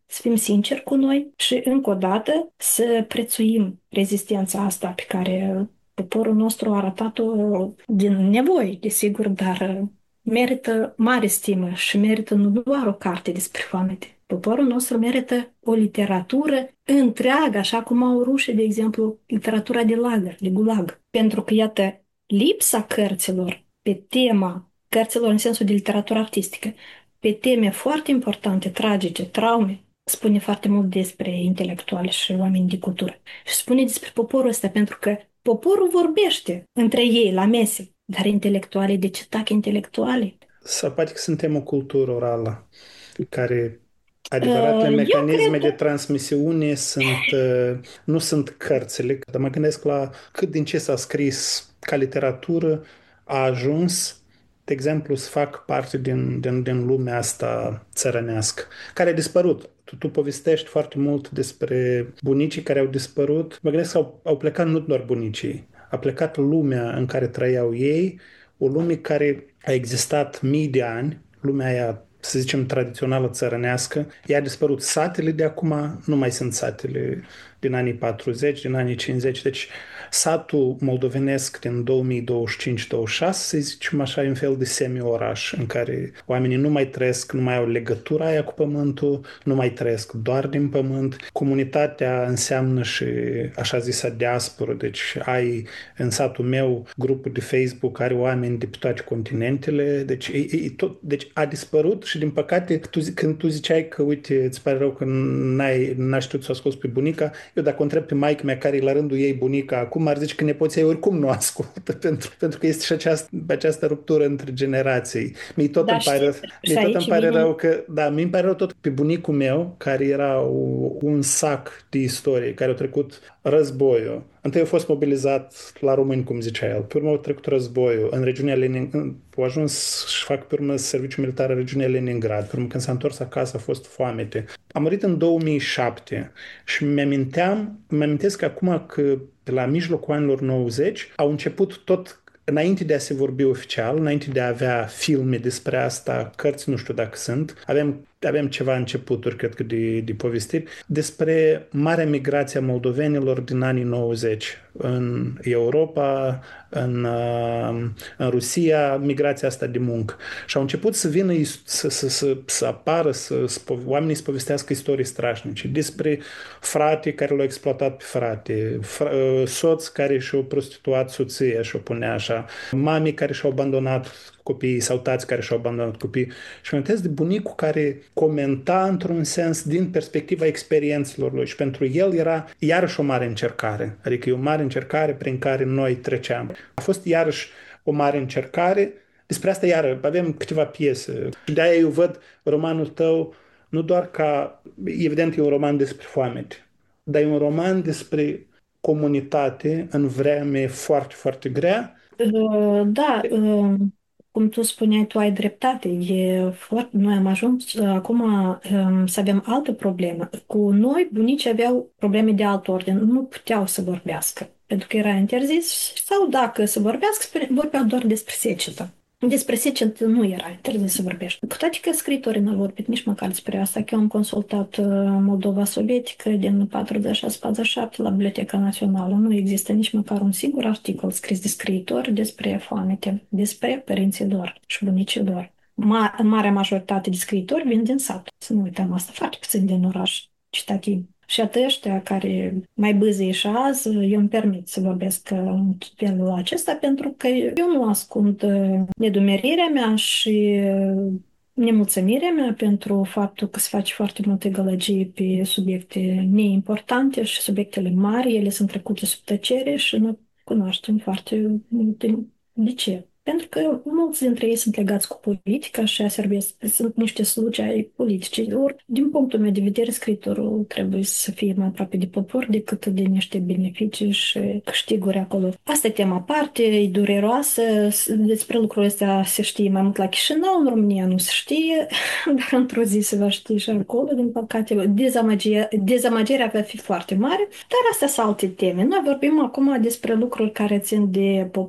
să fim sinceri cu noi și, încă o dată, să prețuim rezistența asta pe care poporul nostru a arătat-o din nevoie, desigur, dar merită mare stimă și merită nu doar o carte despre foamete. Poporul nostru merită o literatură întreagă, așa cum au rușii, de exemplu, literatura de lagăr, de gulag. Pentru că, iată, lipsa cărților pe tema, cărților în sensul de literatură artistică, pe teme foarte importante, tragice, traume, spune foarte mult despre intelectuali și oameni de cultură. Și spune despre poporul ăsta, pentru că poporul vorbește între ei la mese, dar intelectualii, de ce tac intelectualii? Sau poate că suntem o cultură orală care adevăratele Uh, Eu mecanisme cred de că transmisiune sunt, uh, nu sunt cărțile, dar mă gândesc la cât din ce s-a scris ca literatură a ajuns, de exemplu, să fac parte din, din, din lumea asta țărănească, care a dispărut. Tu, tu povestești foarte mult despre bunicii care au dispărut. Mă gândesc că au, au plecat nu doar bunicii, a plecat lumea în care trăiau ei, o lume care a existat mii de ani, lumea aia, să zicem, tradițională țărănească, ea a dispărut. Satele de acum nu mai sunt satele din anii patruzeci, din anii cincizeci. Deci satul moldovenesc din două mii douăzeci și cinci douăzeci și șase, să zicem așa, e un fel de semi-oraș în care oamenii nu mai trăiesc, nu mai au legătura aia cu pământul, nu mai trăiesc doar din pământ. Comunitatea înseamnă și așa zisa diasporă, deci ai în satul meu grupul de Facebook, are oameni de pe toate continentele, deci, e, e, tot, deci a dispărut și din păcate tu, când tu ziceai că uite, îți pare rău că n-ai, n-ai știut să asculți pe bunica, eu dacă o întreb pe maică mea care e la rândul ei bunica acum, ar zice că nepoții ei oricum nu ascultă pentru, pentru că este și această, această ruptură între generații. Mie tot da, îmi pare, știți, și mie tot îmi aici pare vine rău că, da, mie îmi pare rău tot pe bunicul meu, care era o, un sac de istorie, care a trecut războiul. Întâi a fost mobilizat la români, cum zicea el. Pe urmă a trecut războiul în regiunea Leningrad. Au ajuns și fac pe urmă serviciu militar în regiunea Leningrad. Pe urmă când s-a întors acasă a fost foamete. A murit în două mii șapte și mi-aminteam, mi-amintesc acum că de la mijlocul anilor nouăzeci au început tot înainte de a se vorbi oficial, înainte de a avea filme despre asta, cărți, nu știu dacă sunt, avem, avem ceva începuturi, cred că, de, de povestiri, despre marea migrație a moldovenilor din anii nouăzeci în Europa, în, uh, în Rusia, migrația asta de muncă. Și au început să vină, să, să, să, să apară, să, să, oamenii să povestească istorii strașnice despre frate care l-au exploatat pe frate, fr- soț care și-au prostituat soția și-o punea așa, mame care și-au abandonat copiii sau tați care și-au abandonat copiii. Și mă amintesc de bunicul care comenta într-un sens din perspectiva experiențelor lui și pentru el era iarăși o mare încercare. Adică e o mare încercare prin care noi treceam. A fost iarăși o mare încercare. Despre asta iară avem câteva piese. Și de-aia eu văd romanul tău nu doar ca, evident e un roman despre foamete, dar e un roman despre comunitate în vreme foarte, foarte grea. Uh, Da, uh, cum tu spuneai, tu ai dreptate. E foarte... Noi am ajuns uh, acum um, să avem altă problemă. Cu noi, bunicii aveau probleme de alt ordin. Nu puteau să vorbească, pentru că era interzis sau dacă să vorbească, vorbeau doar despre secetă. Despre secetă nu era interzis să vorbești. Cu toate că scriitorii n-au vorbit nici măcar despre asta, că eu am consultat uh, Moldova Sovietică din patruzeci și șase patruzeci și șapte la Biblioteca Națională. Nu există nici măcar un singur articol scris de scriitori despre foamete, despre părinții lor și bunicii lor. Ma- marea majoritate de scriitori vin din sat. Să nu uităm asta, foarte puțin din oraș citativ. Și ăștia care mai bâzie și azi, eu îmi permit să vorbesc în felul acesta pentru că eu nu ascund uh, nedumerirea mea și uh, nemulțumirea mea pentru faptul că se face foarte multe gălăgii pe subiecte neimportante și subiectele mari, ele sunt trecute sub tăcere și nu cunoaștem foarte multe de ce. Pentru că mulți dintre ei sunt legați cu politica și servesc, sunt niște slugi ai politicii. Ori, din punctul meu de vedere, scriitorul trebuie să fie mai aproape de popor decât de niște beneficii și câștiguri acolo. Asta e tema aparte, e dureroasă, despre lucrurile astea se știe mai mult la Chișinău, în România nu se știe, dar într-o zi se va ști și acolo, din păcate, dezamăgirea, dezamăgirea va fi foarte mare, dar astea sunt alte teme. Noi vorbim acum despre lucruri care țin de popor.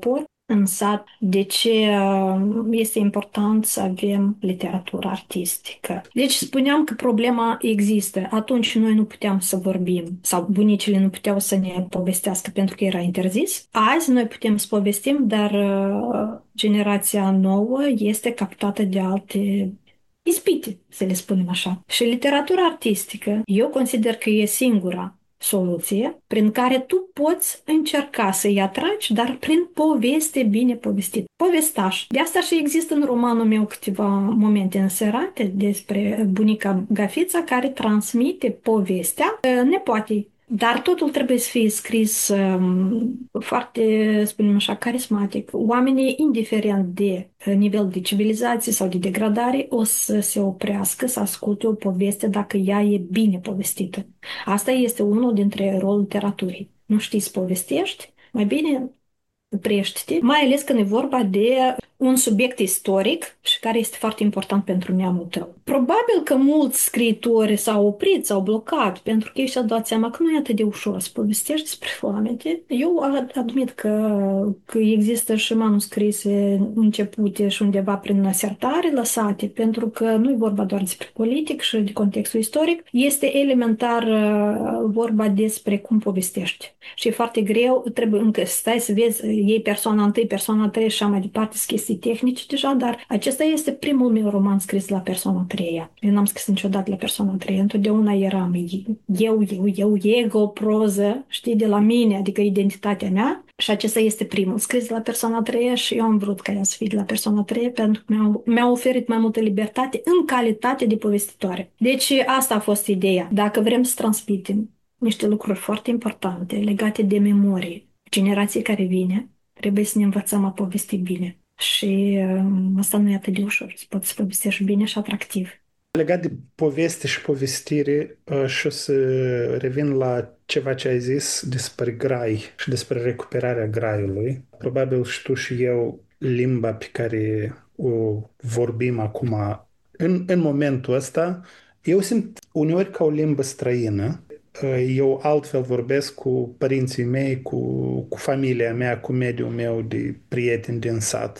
în sat, de ce uh, este important să avem literatură artistică. Deci spuneam că problema există. Atunci noi nu puteam să vorbim sau bunicile nu puteau să ne povestească pentru că era interzis. Azi noi putem să povestim, dar uh, generația nouă este captată de alte ispite, să le spunem așa. Și literatura artistică, eu consider că e singura soluție prin care tu poți încerca să-i atragi, dar prin poveste bine povestită. Povestaș. De asta și există în romanul meu câteva momente înserate despre bunica Gafița care transmite povestea nepoatei. Dar totul trebuie să fie scris um, foarte, spunem așa, carismatic. Oamenii, indiferent de nivel de civilizație sau de degradare, o să se oprească să asculte o poveste dacă ea e bine povestită. Asta este unul dintre rolul literaturii. Nu știi să povestești? Mai bine oprește-te, mai ales când e vorba de un subiect istoric și care este foarte important pentru neamul tău. Probabil că mulți scriitori s-au oprit, s-au blocat, pentru că ei și-au dat seama că nu e atât de ușor să povestești despre foamete. Eu admit că, că există și manuscrise începute și undeva prin sertare lăsate, pentru că nu e vorba doar despre politic și de contextul istoric, este elementar uh, vorba despre cum povestești. Și e foarte greu, trebuie încă să stai să vezi, iei persoana întâi, persoana trei și așa mai departe, sunt chestii tehnice deja, dar acesta este primul meu roman scris la persoana treia. Eu n-am scris niciodată la persoana treia, întotdeauna eram eu, eu, eu, ego, proză, știi, de la mine, adică identitatea mea. Și acesta este primul, scris la persoana treia și eu am vrut ca ea să fie de la persoana treia pentru că mi-a, mi-a oferit mai multă libertate în calitate de povestitoare. Deci asta a fost ideea. Dacă vrem să transmitem niște lucruri foarte importante legate de memorie, generației care vine, trebuie să ne învățăm a povesti bine. Și um, asta nu e atât de ușor, să poți să povestești bine și atractiv. Legat de poveste și povestire, uh, și o să revin la ceva ce ai zis despre grai și despre recuperarea graiului. Probabil și tu și eu, limba pe care o vorbim acum, în, în momentul ăsta, eu simt uneori ca o limbă străină. Uh, Eu altfel vorbesc cu părinții mei, cu, cu familia mea, cu mediul meu de prieteni din sat.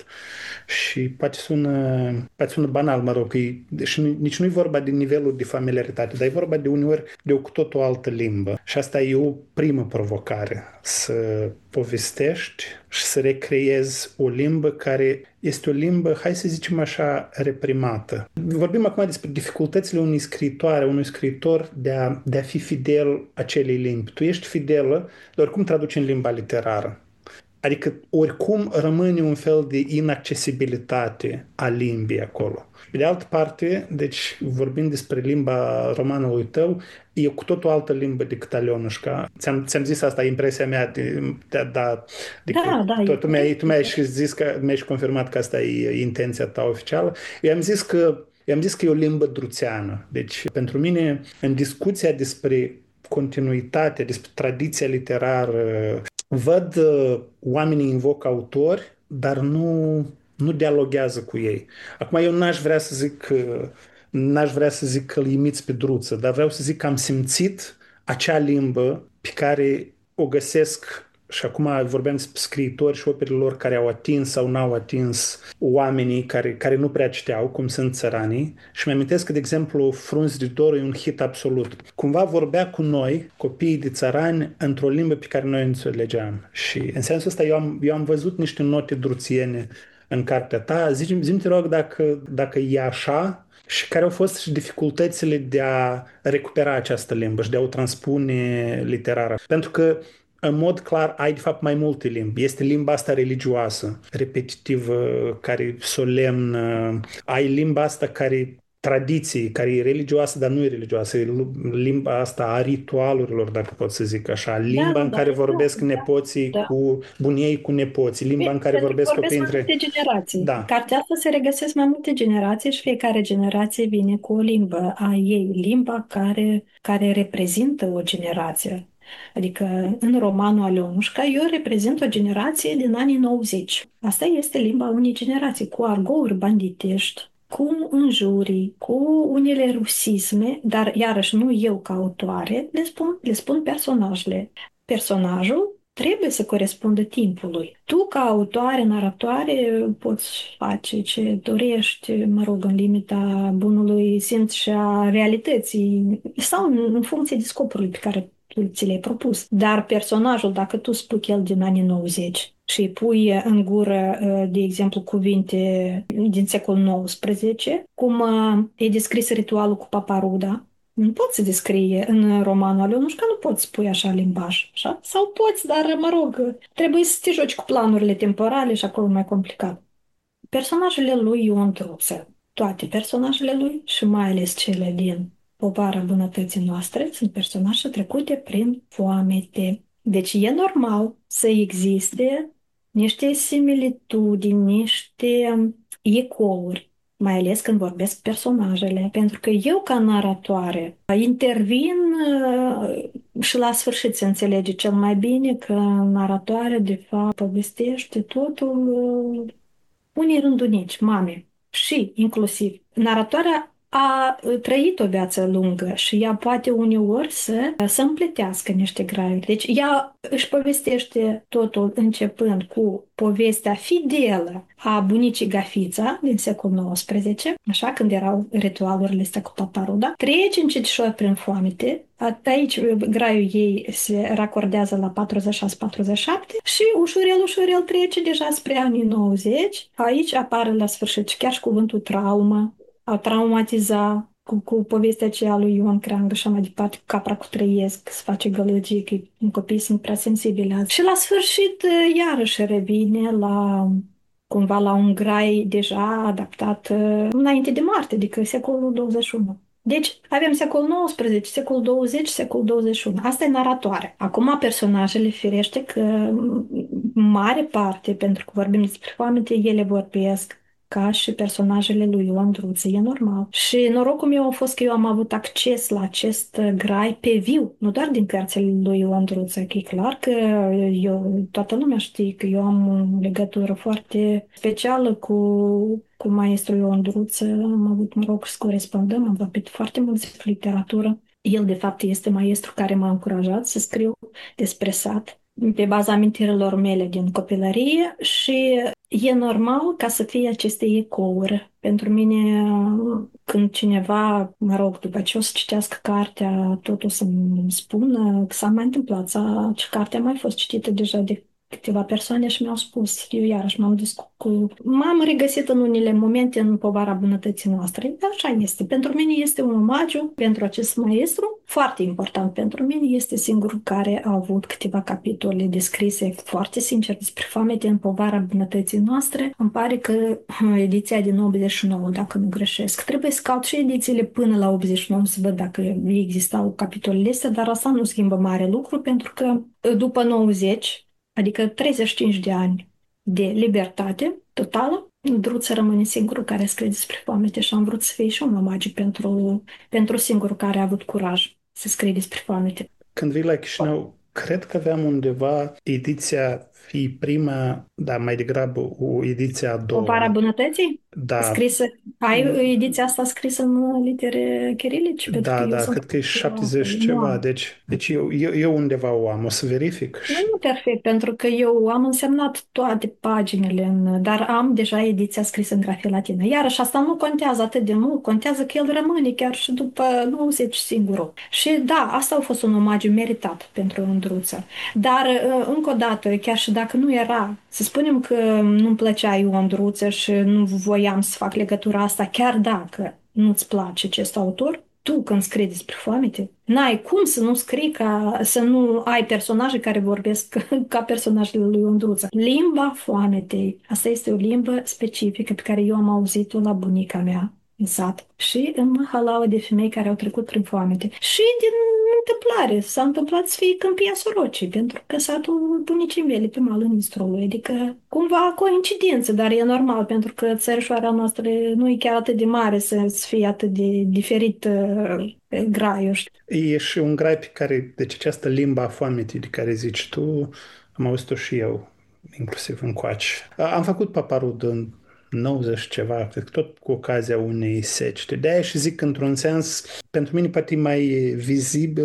Și poate sună, poate sună banal, mă rog, că e, și nici nu e vorba de nivelul de familiaritate, dar e vorba de uneori de o cu totul altă limbă. Și asta e o primă provocare, să povestești și să recreezi o limbă care este o limbă, hai să zicem așa, reprimată. Vorbim acum despre dificultățile unui scriitoare, unui scriitor de a, de a fi fidel acelei limbi. Tu ești fidelă, dar oricum traduci în limba literară. Adică oricum rămâne un fel de inaccesibilitate a limbii acolo. Pe de altă parte, deci vorbind despre limba romanului tău, e cu tot o altă limbă decât Alionușca. Ți-am, ți-am zis asta, impresia mea de, de, de, adică Da, da, tu, e tu mi-ai, corect. tu mi-ai și zis că mi-ai și confirmat că asta e intenția ta oficială. Eu am zis că I-am zis că e o limbă druțeană. Deci, pentru mine, în discuția despre continuitate, despre tradiția literară, văd uh, oamenii invocă autori, dar nu, nu dialoghează cu ei. Acum eu n-aș vrea să zic că n-aș vrea să zic că îl imiți pe druță, dar vreau să zic că am simțit acea limbă pe care o găsesc și acum vorbeam despre scriitori și operele lor care au atins sau n-au atins oamenii care, care nu prea citeau, cum sunt țăranii. Și mi-amintesc că, de exemplu, Frunzi de Doru e un hit absolut. Cumva vorbea cu noi, copiii de țărani, într-o limbă pe care noi înțelegeam. Și în sensul ăsta eu am, eu am văzut niște note druțiene în cartea ta. Zi-mi, zi-mi te rog, dacă, dacă e așa și care au fost și dificultățile de a recupera această limbă și de a o transpune literară. Pentru că în mod clar ai de fapt mai multe limbi. Este limba asta religioasă, repetitivă, care e solemnă. Ai limba asta care tradiții, care e religioasă, dar nu e religioasă. E limba asta a ritualurilor, dacă pot să zic așa. Da, Limba da, în da, care exact, vorbesc exact. nepoții Da. cu buniei cu nepoții. Limba în Bine, care pentru că vorbesc vorbesc copiii mai între... multe generații. Da. Cartea asta se regăsesc mai multe generații și fiecare generație vine cu o limbă a ei, limba care, care reprezintă o generație. Adică în romanul Alionușca eu reprezint o generație din anii nouăzeci. Asta este limba unei generații, cu argouri banditești, cu înjurii, cu unele rusisme, dar iarăși nu eu ca autoare, le spun, le spun personajele. Personajul trebuie să corespundă timpului. Tu, ca autoare, naratoare, poți face ce dorești, mă rog, în limita bunului simț și a realității, sau în, în funcție de scopului pe care tu ți le-ai propus. Dar personajul, dacă tu spui că el din anii nouăzeci și îi pui în gură, de exemplu, cuvinte din secolul nouăsprezece, cum e descris ritualul cu paparuda, nu poți să descrie în romanul Alionușca, nu poți spui așa limbaj, așa? Sau poți, dar, mă rog, trebuie să te joci cu planurile temporale și acolo mai complicat. Personajele lui Ion Druță, toate personajele lui și mai ales cele din Povara bunătății noastre, sunt personaje trecute prin foamete. Deci e normal să existe niște similitudini, niște ecouri, mai ales când vorbesc personajele. Pentru că eu, ca naratoare, intervin uh, și la sfârșit se înțelege cel mai bine că naratoarea, de fapt, povestește totul uh, unii rândunici, mame, și inclusiv naratoarea a trăit o viață lungă și ea poate uneori să, să împletească niște graiuri. Deci ea își povestește totul începând cu povestea fidelă a bunicii Gafița din secolul nouăsprezece, așa când erau ritualurile astea cu paparuda, trece încetișor prin foamete. Aici graiul ei se racordează la patruzeci și șase patruzeci și șapte și ușurel, ușurel trece deja spre anii nouăzeci. Aici apare la sfârșit chiar și cuvântul traumă, a traumatiza, cu, cu povestea aceea lui Ion Creangă și așa mai departe, capra cu trăiesc, să face gălăgii, că copiii sunt prea sensibili. Și la sfârșit, iarăși revine la cumva la un grai deja adaptat înainte de moarte, adică secolul douăzeci și unu. Deci avem secolul nouăsprezece, secolul douăzeci, secolul douăzeci și unu. Asta e naratoare. Acum personajele, firește că mare parte, pentru că vorbim despre foamete, ele vorbesc ca și personajele lui Ion Druță, e normal. Și norocul meu a fost că eu am avut acces la acest grai pe viu, nu doar din cărțile lui Ion Druță, că e clar că eu, toată lumea știe că eu am o legătură foarte specială cu, cu maestrul Ion Druță, am avut noroc să corespondăm, am vorbit foarte mult despre literatură. El, de fapt, este maestru care m-a încurajat să scriu despre sat pe baza amintirilor mele din copilărie și e normal ca să fie aceste ecouri. Pentru mine, când cineva, mă rog, după ce o să citească cartea, totul să-mi spună că s-a mai întâmplat, sau ce cartea a mai fost citită deja de câteva persoane și mi-au spus, eu iarăși m-am dus cu... M-am regăsit în unele momente în Povara bunătății noastre. Așa este. Pentru mine este un omagiu pentru acest maestru, foarte important pentru mine. Este singurul care a avut câteva capitole descrise foarte sincer despre foamete în Povara bunătății noastre. Îmi pare că ediția din optzeci și nouă, dacă nu greșesc. Trebuie să caut și edițiile până la optzeci și nouă să văd dacă existau capitolele astea, dar asta nu schimbă mare lucru pentru că după nouăzeci, adică treizeci și cinci de ani de libertate totală, Druță rămâne singurul care scrie despre foamete și am vrut să fie și un omagiu pentru, pentru singurul care a avut curaj să scrie despre foamete. Când vii la Chișinău, cred că aveam undeva ediția fi prima, dar mai degrabă o ediție a doua. Povara bunătății? Da. Scrisă, ai ediția asta scrisă în litere chirilice? Da, da, cred că e șaptezeci ceva, deci, deci eu, eu, eu undeva o am, o să verific. Nu, nu perfect, pentru că eu am însemnat toate paginile, în, dar am deja ediția scrisă în grafie latină. Iarăși asta nu contează atât de mult, contează că el rămâne chiar și după nouăzeci singurul. Și da, asta a fost un omagiu meritat pentru Îndruță. Dar, încă o dată, chiar și dacă nu era, să spunem că nu-mi plăcea Ion Druță și nu voiam să fac legătura asta, chiar dacă nu-ți place acest autor, tu când scrii despre foamete, n-ai cum să nu scrii ca să nu ai personaje care vorbesc ca personajele lui Ion Druță. Limba foametei, asta este o limbă specifică pe care eu am auzit-o la bunica mea în sat și în mahalaua de femei care au trecut prin foamete. Și din întâmplare s-a întâmplat să fie Câmpia Sorocii, pentru că satul bunicii mele pe malul Nistrului. Adică cumva coincidență, dar e normal, pentru că țărișoara noastră nu e chiar atât de mare să, să fie atât de diferit uh, graiul. E și un grai pe care, deci această limba a foametei de care zici tu, am auzit-o și eu, inclusiv în coace. Am făcut paparud în nouăzeci ceva, cred că tot cu ocazia unei secete. De-aia și zic că, într-un sens, pentru mine poate mai vizibilă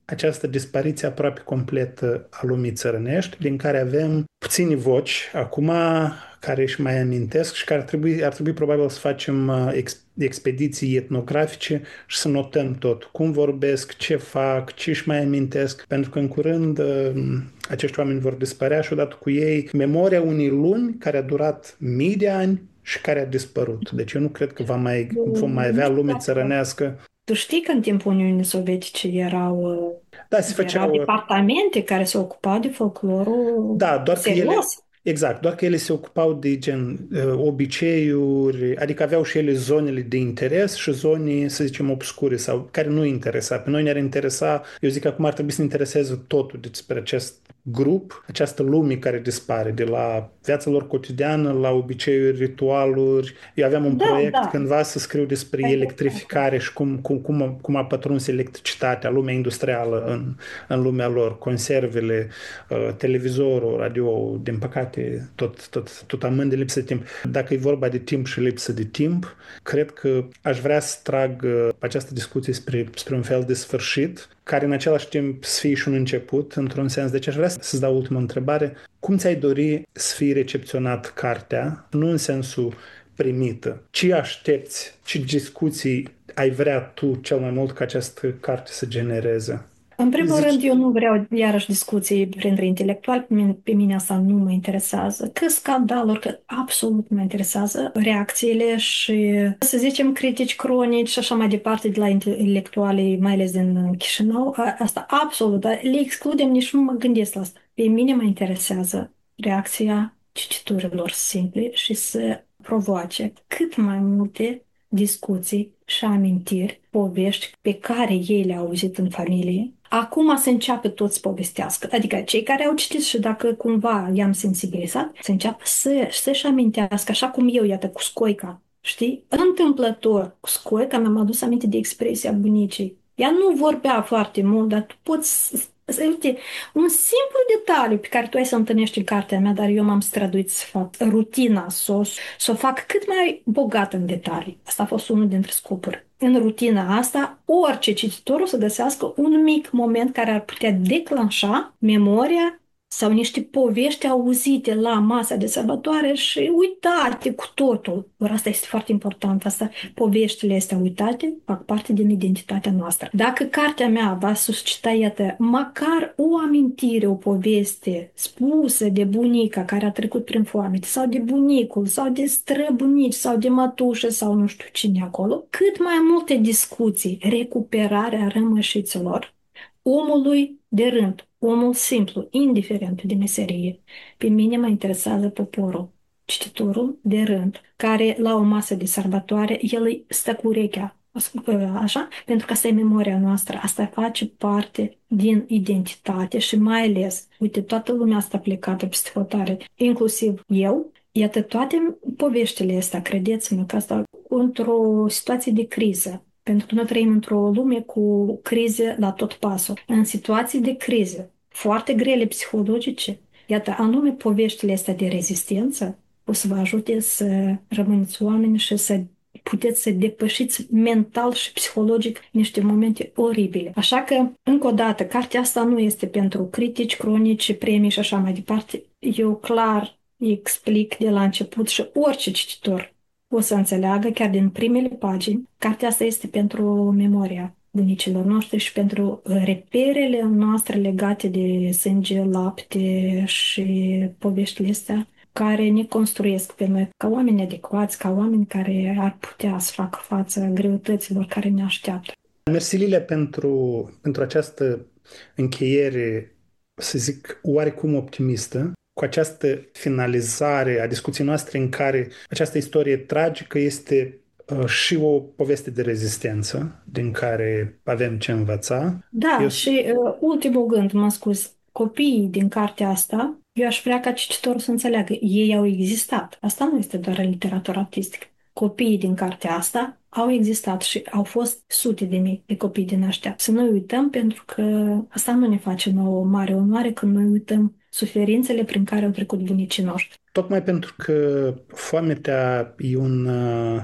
această dispariție aproape completă a lumii țărănești, din care avem puțini voci acum care își mai amintesc și care ar trebui, ar trebui probabil să facem uh, ex, expediții etnografice și să notăm tot. Cum vorbesc, ce fac, ce își mai amintesc, pentru că în curând uh, acești oameni vor dispărea și odată cu ei memoria unei lumi care a durat mii de ani și care a dispărut. Deci eu nu cred că va mai, vom mai Nu avea știu lume dacă țărănească. tu știi că în timpul Uniunii Sovietice erau, Da, se erau făceau. departamente care se ocupau de folclorul Da, doar că ele, serios? exact, doar că ele se ocupau de gen uh, obiceiuri, adică aveau și ele zonele de interes și zone, să zicem, obscure sau care nu interesa. Pe noi ne-ar interesa, eu zic că acum ar trebui să ne intereseze totul despre acest grup, această lume care dispare, de la viața lor cotidiană, la obiceiuri, ritualuri. Eu aveam un Da, proiect da. cândva să scriu despre Ai dreptate. electrificare și cum, cum, cum, a, cum a pătruns electricitatea, lumea industrială în, în lumea lor, conservele, uh, televizorul, radio, din păcate, tot, tot, tot amând de lipsă de timp. Dacă e vorba de timp și lipsă de timp, cred că aș vrea să trag uh, această discuție spre, spre un fel de sfârșit, care în același timp să fie și un început, într-un sens. Deci aș vrea să-ți dau ultima întrebare. Cum ți-ai dori să fie recepționat cartea, nu în sensul primită? Ce aștepți, ce discuții ai vrea tu cel mai mult ca această carte să genereze? În primul Zici, rând, eu nu vreau iarăși discuții printre intelectuali, pe mine, pe mine asta nu mă interesează. Că scandaluri, că absolut nu mă interesează reacțiile și, să zicem, critici cronici și așa mai departe de la intelectualii, mai ales din Chișinău. A- Asta absolut, dar le excludem, nici nu mă gândesc la asta. Pe mine mă interesează reacția cititorilor simple și să provoace cât mai multe discuții și amintiri, povești pe care ei le-au auzit în familie. Acum se înceapă tot să povestească. Adică cei care au citit și dacă cumva i-am sensibilizat, să înceapă să, să-și amintească, așa cum eu, iată, cu scoica. Știi? Întâmplător, cu scoica mi-am adus aminte de expresia bunicii. Ea nu vorbea foarte mult, dar tu poți să, să- uite, un simplu detaliu pe care tu ai să întâlnești în cartea mea, dar eu m-am străduit să fac rutina, să o, să o fac cât mai bogată în detalii. Asta a fost unul dintre scopuri. În rutina asta, orice cititor o să găsească un mic moment care ar putea declanșa memoria sau niște povești auzite la masa de sărbătoare și uitate cu totul. Ori asta este foarte important. Asta, poveștile astea uitate fac parte din identitatea noastră. Dacă cartea mea va suscita, iată, măcar o amintire, o poveste spusă de bunica care a trecut prin foamete, sau de bunicul, sau de străbunici, sau de mătușă, sau nu știu cine acolo, cât mai multe discuții, recuperarea rămășiților omului de rând, omul simplu, indiferent de meserie. Pe mine mă interesează poporul, cititorul de rând, care la o masă de sărbătoare, el îi stă cu urechea, așa, pentru că asta e memoria noastră, asta face parte din identitate și mai ales, uite, toată lumea asta plecată peste hotare, inclusiv eu, iată toate poveștile astea, credeți-mă că asta într-o situație de criză, pentru că noi trăim într-o lume cu crize la tot pasul. În situații de criză foarte grele psihologice, iată, anume poveștile astea de rezistență o să vă ajute să rămâneți oameni și să puteți să depășiți mental și psihologic niște momente oribile. Așa că, încă o dată, cartea asta nu este pentru critici, cronici, premii și așa mai departe. Eu clar explic de la început și orice cititor o să înțeleagă chiar din primele pagini. Cartea asta este pentru memoria bunicilor noștri și pentru reperele noastre legate de sânge, lapte și poveștile astea care ne construiesc pe noi ca oameni adecvați, ca oameni care ar putea să facă față greutăților care ne așteaptă. Mersi, Lilia, pentru, pentru această încheiere, să zic, oarecum optimistă, cu această finalizare a discuției noastre în care această istorie tragică este uh, și o poveste de rezistență, din care avem ce învăța. Da, Eu, și uh, ultimul gând, mă scuz, copiii din cartea asta, eu aș vrea ca cititorul să înțeleagă, ei au existat. Asta nu este doar literatură artistică. Copiii din cartea asta au existat și au fost sute de mii de copii din ăștia. Să nu uităm, pentru că asta nu ne face nouă o mare onoare când noi uităm suferințele prin care au trecut bunicii noștri. tocmai pentru că foametea e un, uh,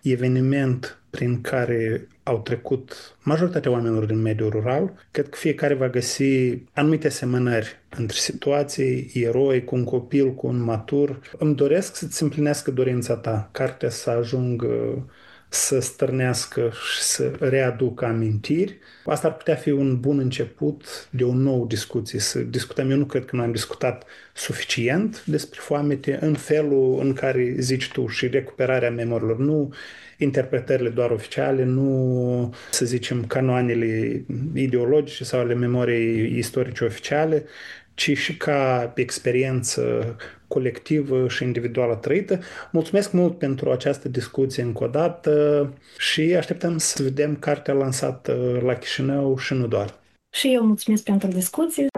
eveniment prin care au trecut majoritatea oamenilor din mediul rural. Cred că fiecare va găsi anumite asemănări între situații, eroi cu un copil, cu un matur. Îmi doresc să-ți împlinească dorința ta, cartea să ajungă să stârnească și să readucă amintiri. Asta ar putea fi un bun început de o nouă discuție. Să discutăm, eu nu cred că noi am discutat suficient despre foamete în felul în care zici tu și recuperarea memoriilor, nu interpretările doar oficiale, nu, să zicem, canoanele ideologice sau ale memoriei istorice oficiale, ci și ca experiență colectivă și individuală trăită. Mulțumesc mult pentru această discuție încă o dată și așteptăm să vedem cartea lansată la Chișinău și nu doar. Și eu mulțumesc pentru discuție.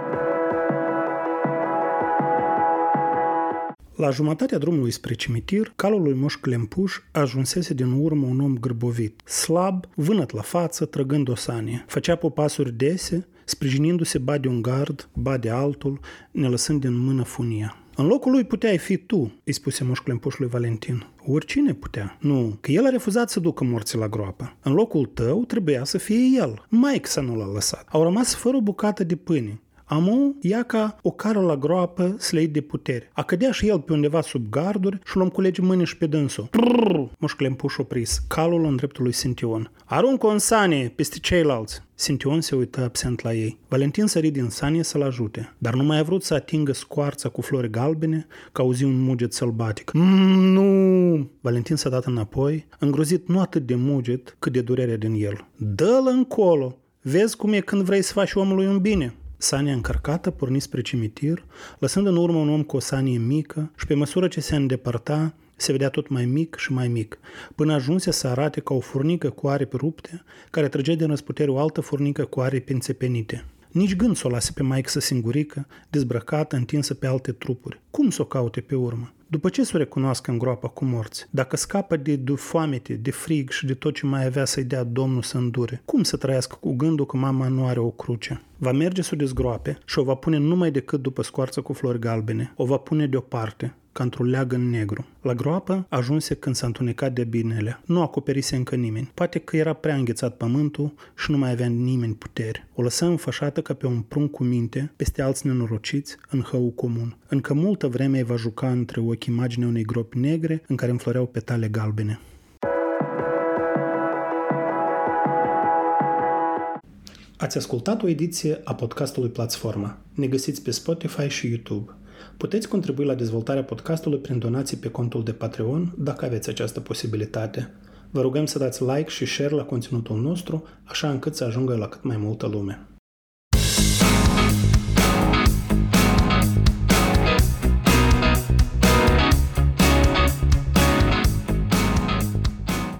La jumătatea drumului spre cimitir, calul lui Moș Clempuș ajunsese din urmă un om gârbovit, slab, vânăt la față, trăgând o sanie. Făcea popasuri dese, sprijinindu-se ba de un gard, ba de altul, ne lăsând din mână funia. În locul lui puteai fi tu, îi spuse Moș Clempuș lui Valentin. Oricine putea. Nu, că el a refuzat să ducă morții la groapă. În locul tău trebuia să fie el. Maică să nu l-a lăsat. Au rămas fără o bucată de pâine. Amu ia ca o cară la groapă sleit de putere. A cădea și el pe undeva sub garduri și l-om culege mâini și pe dânsul. Moș Clempuș opris, calul în dreptul lui Sintion. Aruncă o în sanie peste ceilalți. Sintion se uită absent la ei. Valentin sări din sanie să-l ajute, dar nu mai a vrut să atingă scoarța cu flori galbene, că auzi un muget sălbatic. Mm, nu! Valentin s-a dat înapoi, îngrozit nu atât de muget, cât de durerea din el. Dă-l încolo! Vezi cum e când vrei să faci omului un bine. Sania încărcată porni spre cimitir, lăsând în urmă un om cu o sanie mică și pe măsură ce se îndepărta, se vedea tot mai mic și mai mic, până ajunse să arate ca o furnică cu aripi rupte, care trăgea din răsputere o altă furnică cu aripi înțepenite. Nici gând s-o lase pe maică singurică, dezbrăcată, întinsă pe alte trupuri. Cum s-o caute pe urmă? După ce s-o recunoască în groapa cu morți? Dacă scapă de, de foamete, de frig și de tot ce mai avea să-i dea Domnul să îndure, cum să trăiască cu gândul că mama nu are o cruce? Va merge să o dezgroape și o va pune numai decât după scoarță cu flori galbene. O va pune deoparte, ca într-un leagăn negru. La groapă ajunse când s-a întunecat de binele. Nu acoperise încă nimeni. Poate că era prea înghețat pământul și nu mai avea nimeni putere. O lăsă înfășată ca pe un prunc cu minte, peste alți nenorociți, în hău comun. Încă multă vreme va juca între ochi imaginea unei gropi negre în care înfloreau petale galbene. Ați ascultat o ediție a podcastului Platforma. Ne găsiți pe Spotify și YouTube. Puteți contribui la dezvoltarea podcastului prin donații pe contul de Patreon, dacă aveți această posibilitate. Vă rugăm să dați like și share la conținutul nostru, așa încât să ajungă la cât mai multă lume.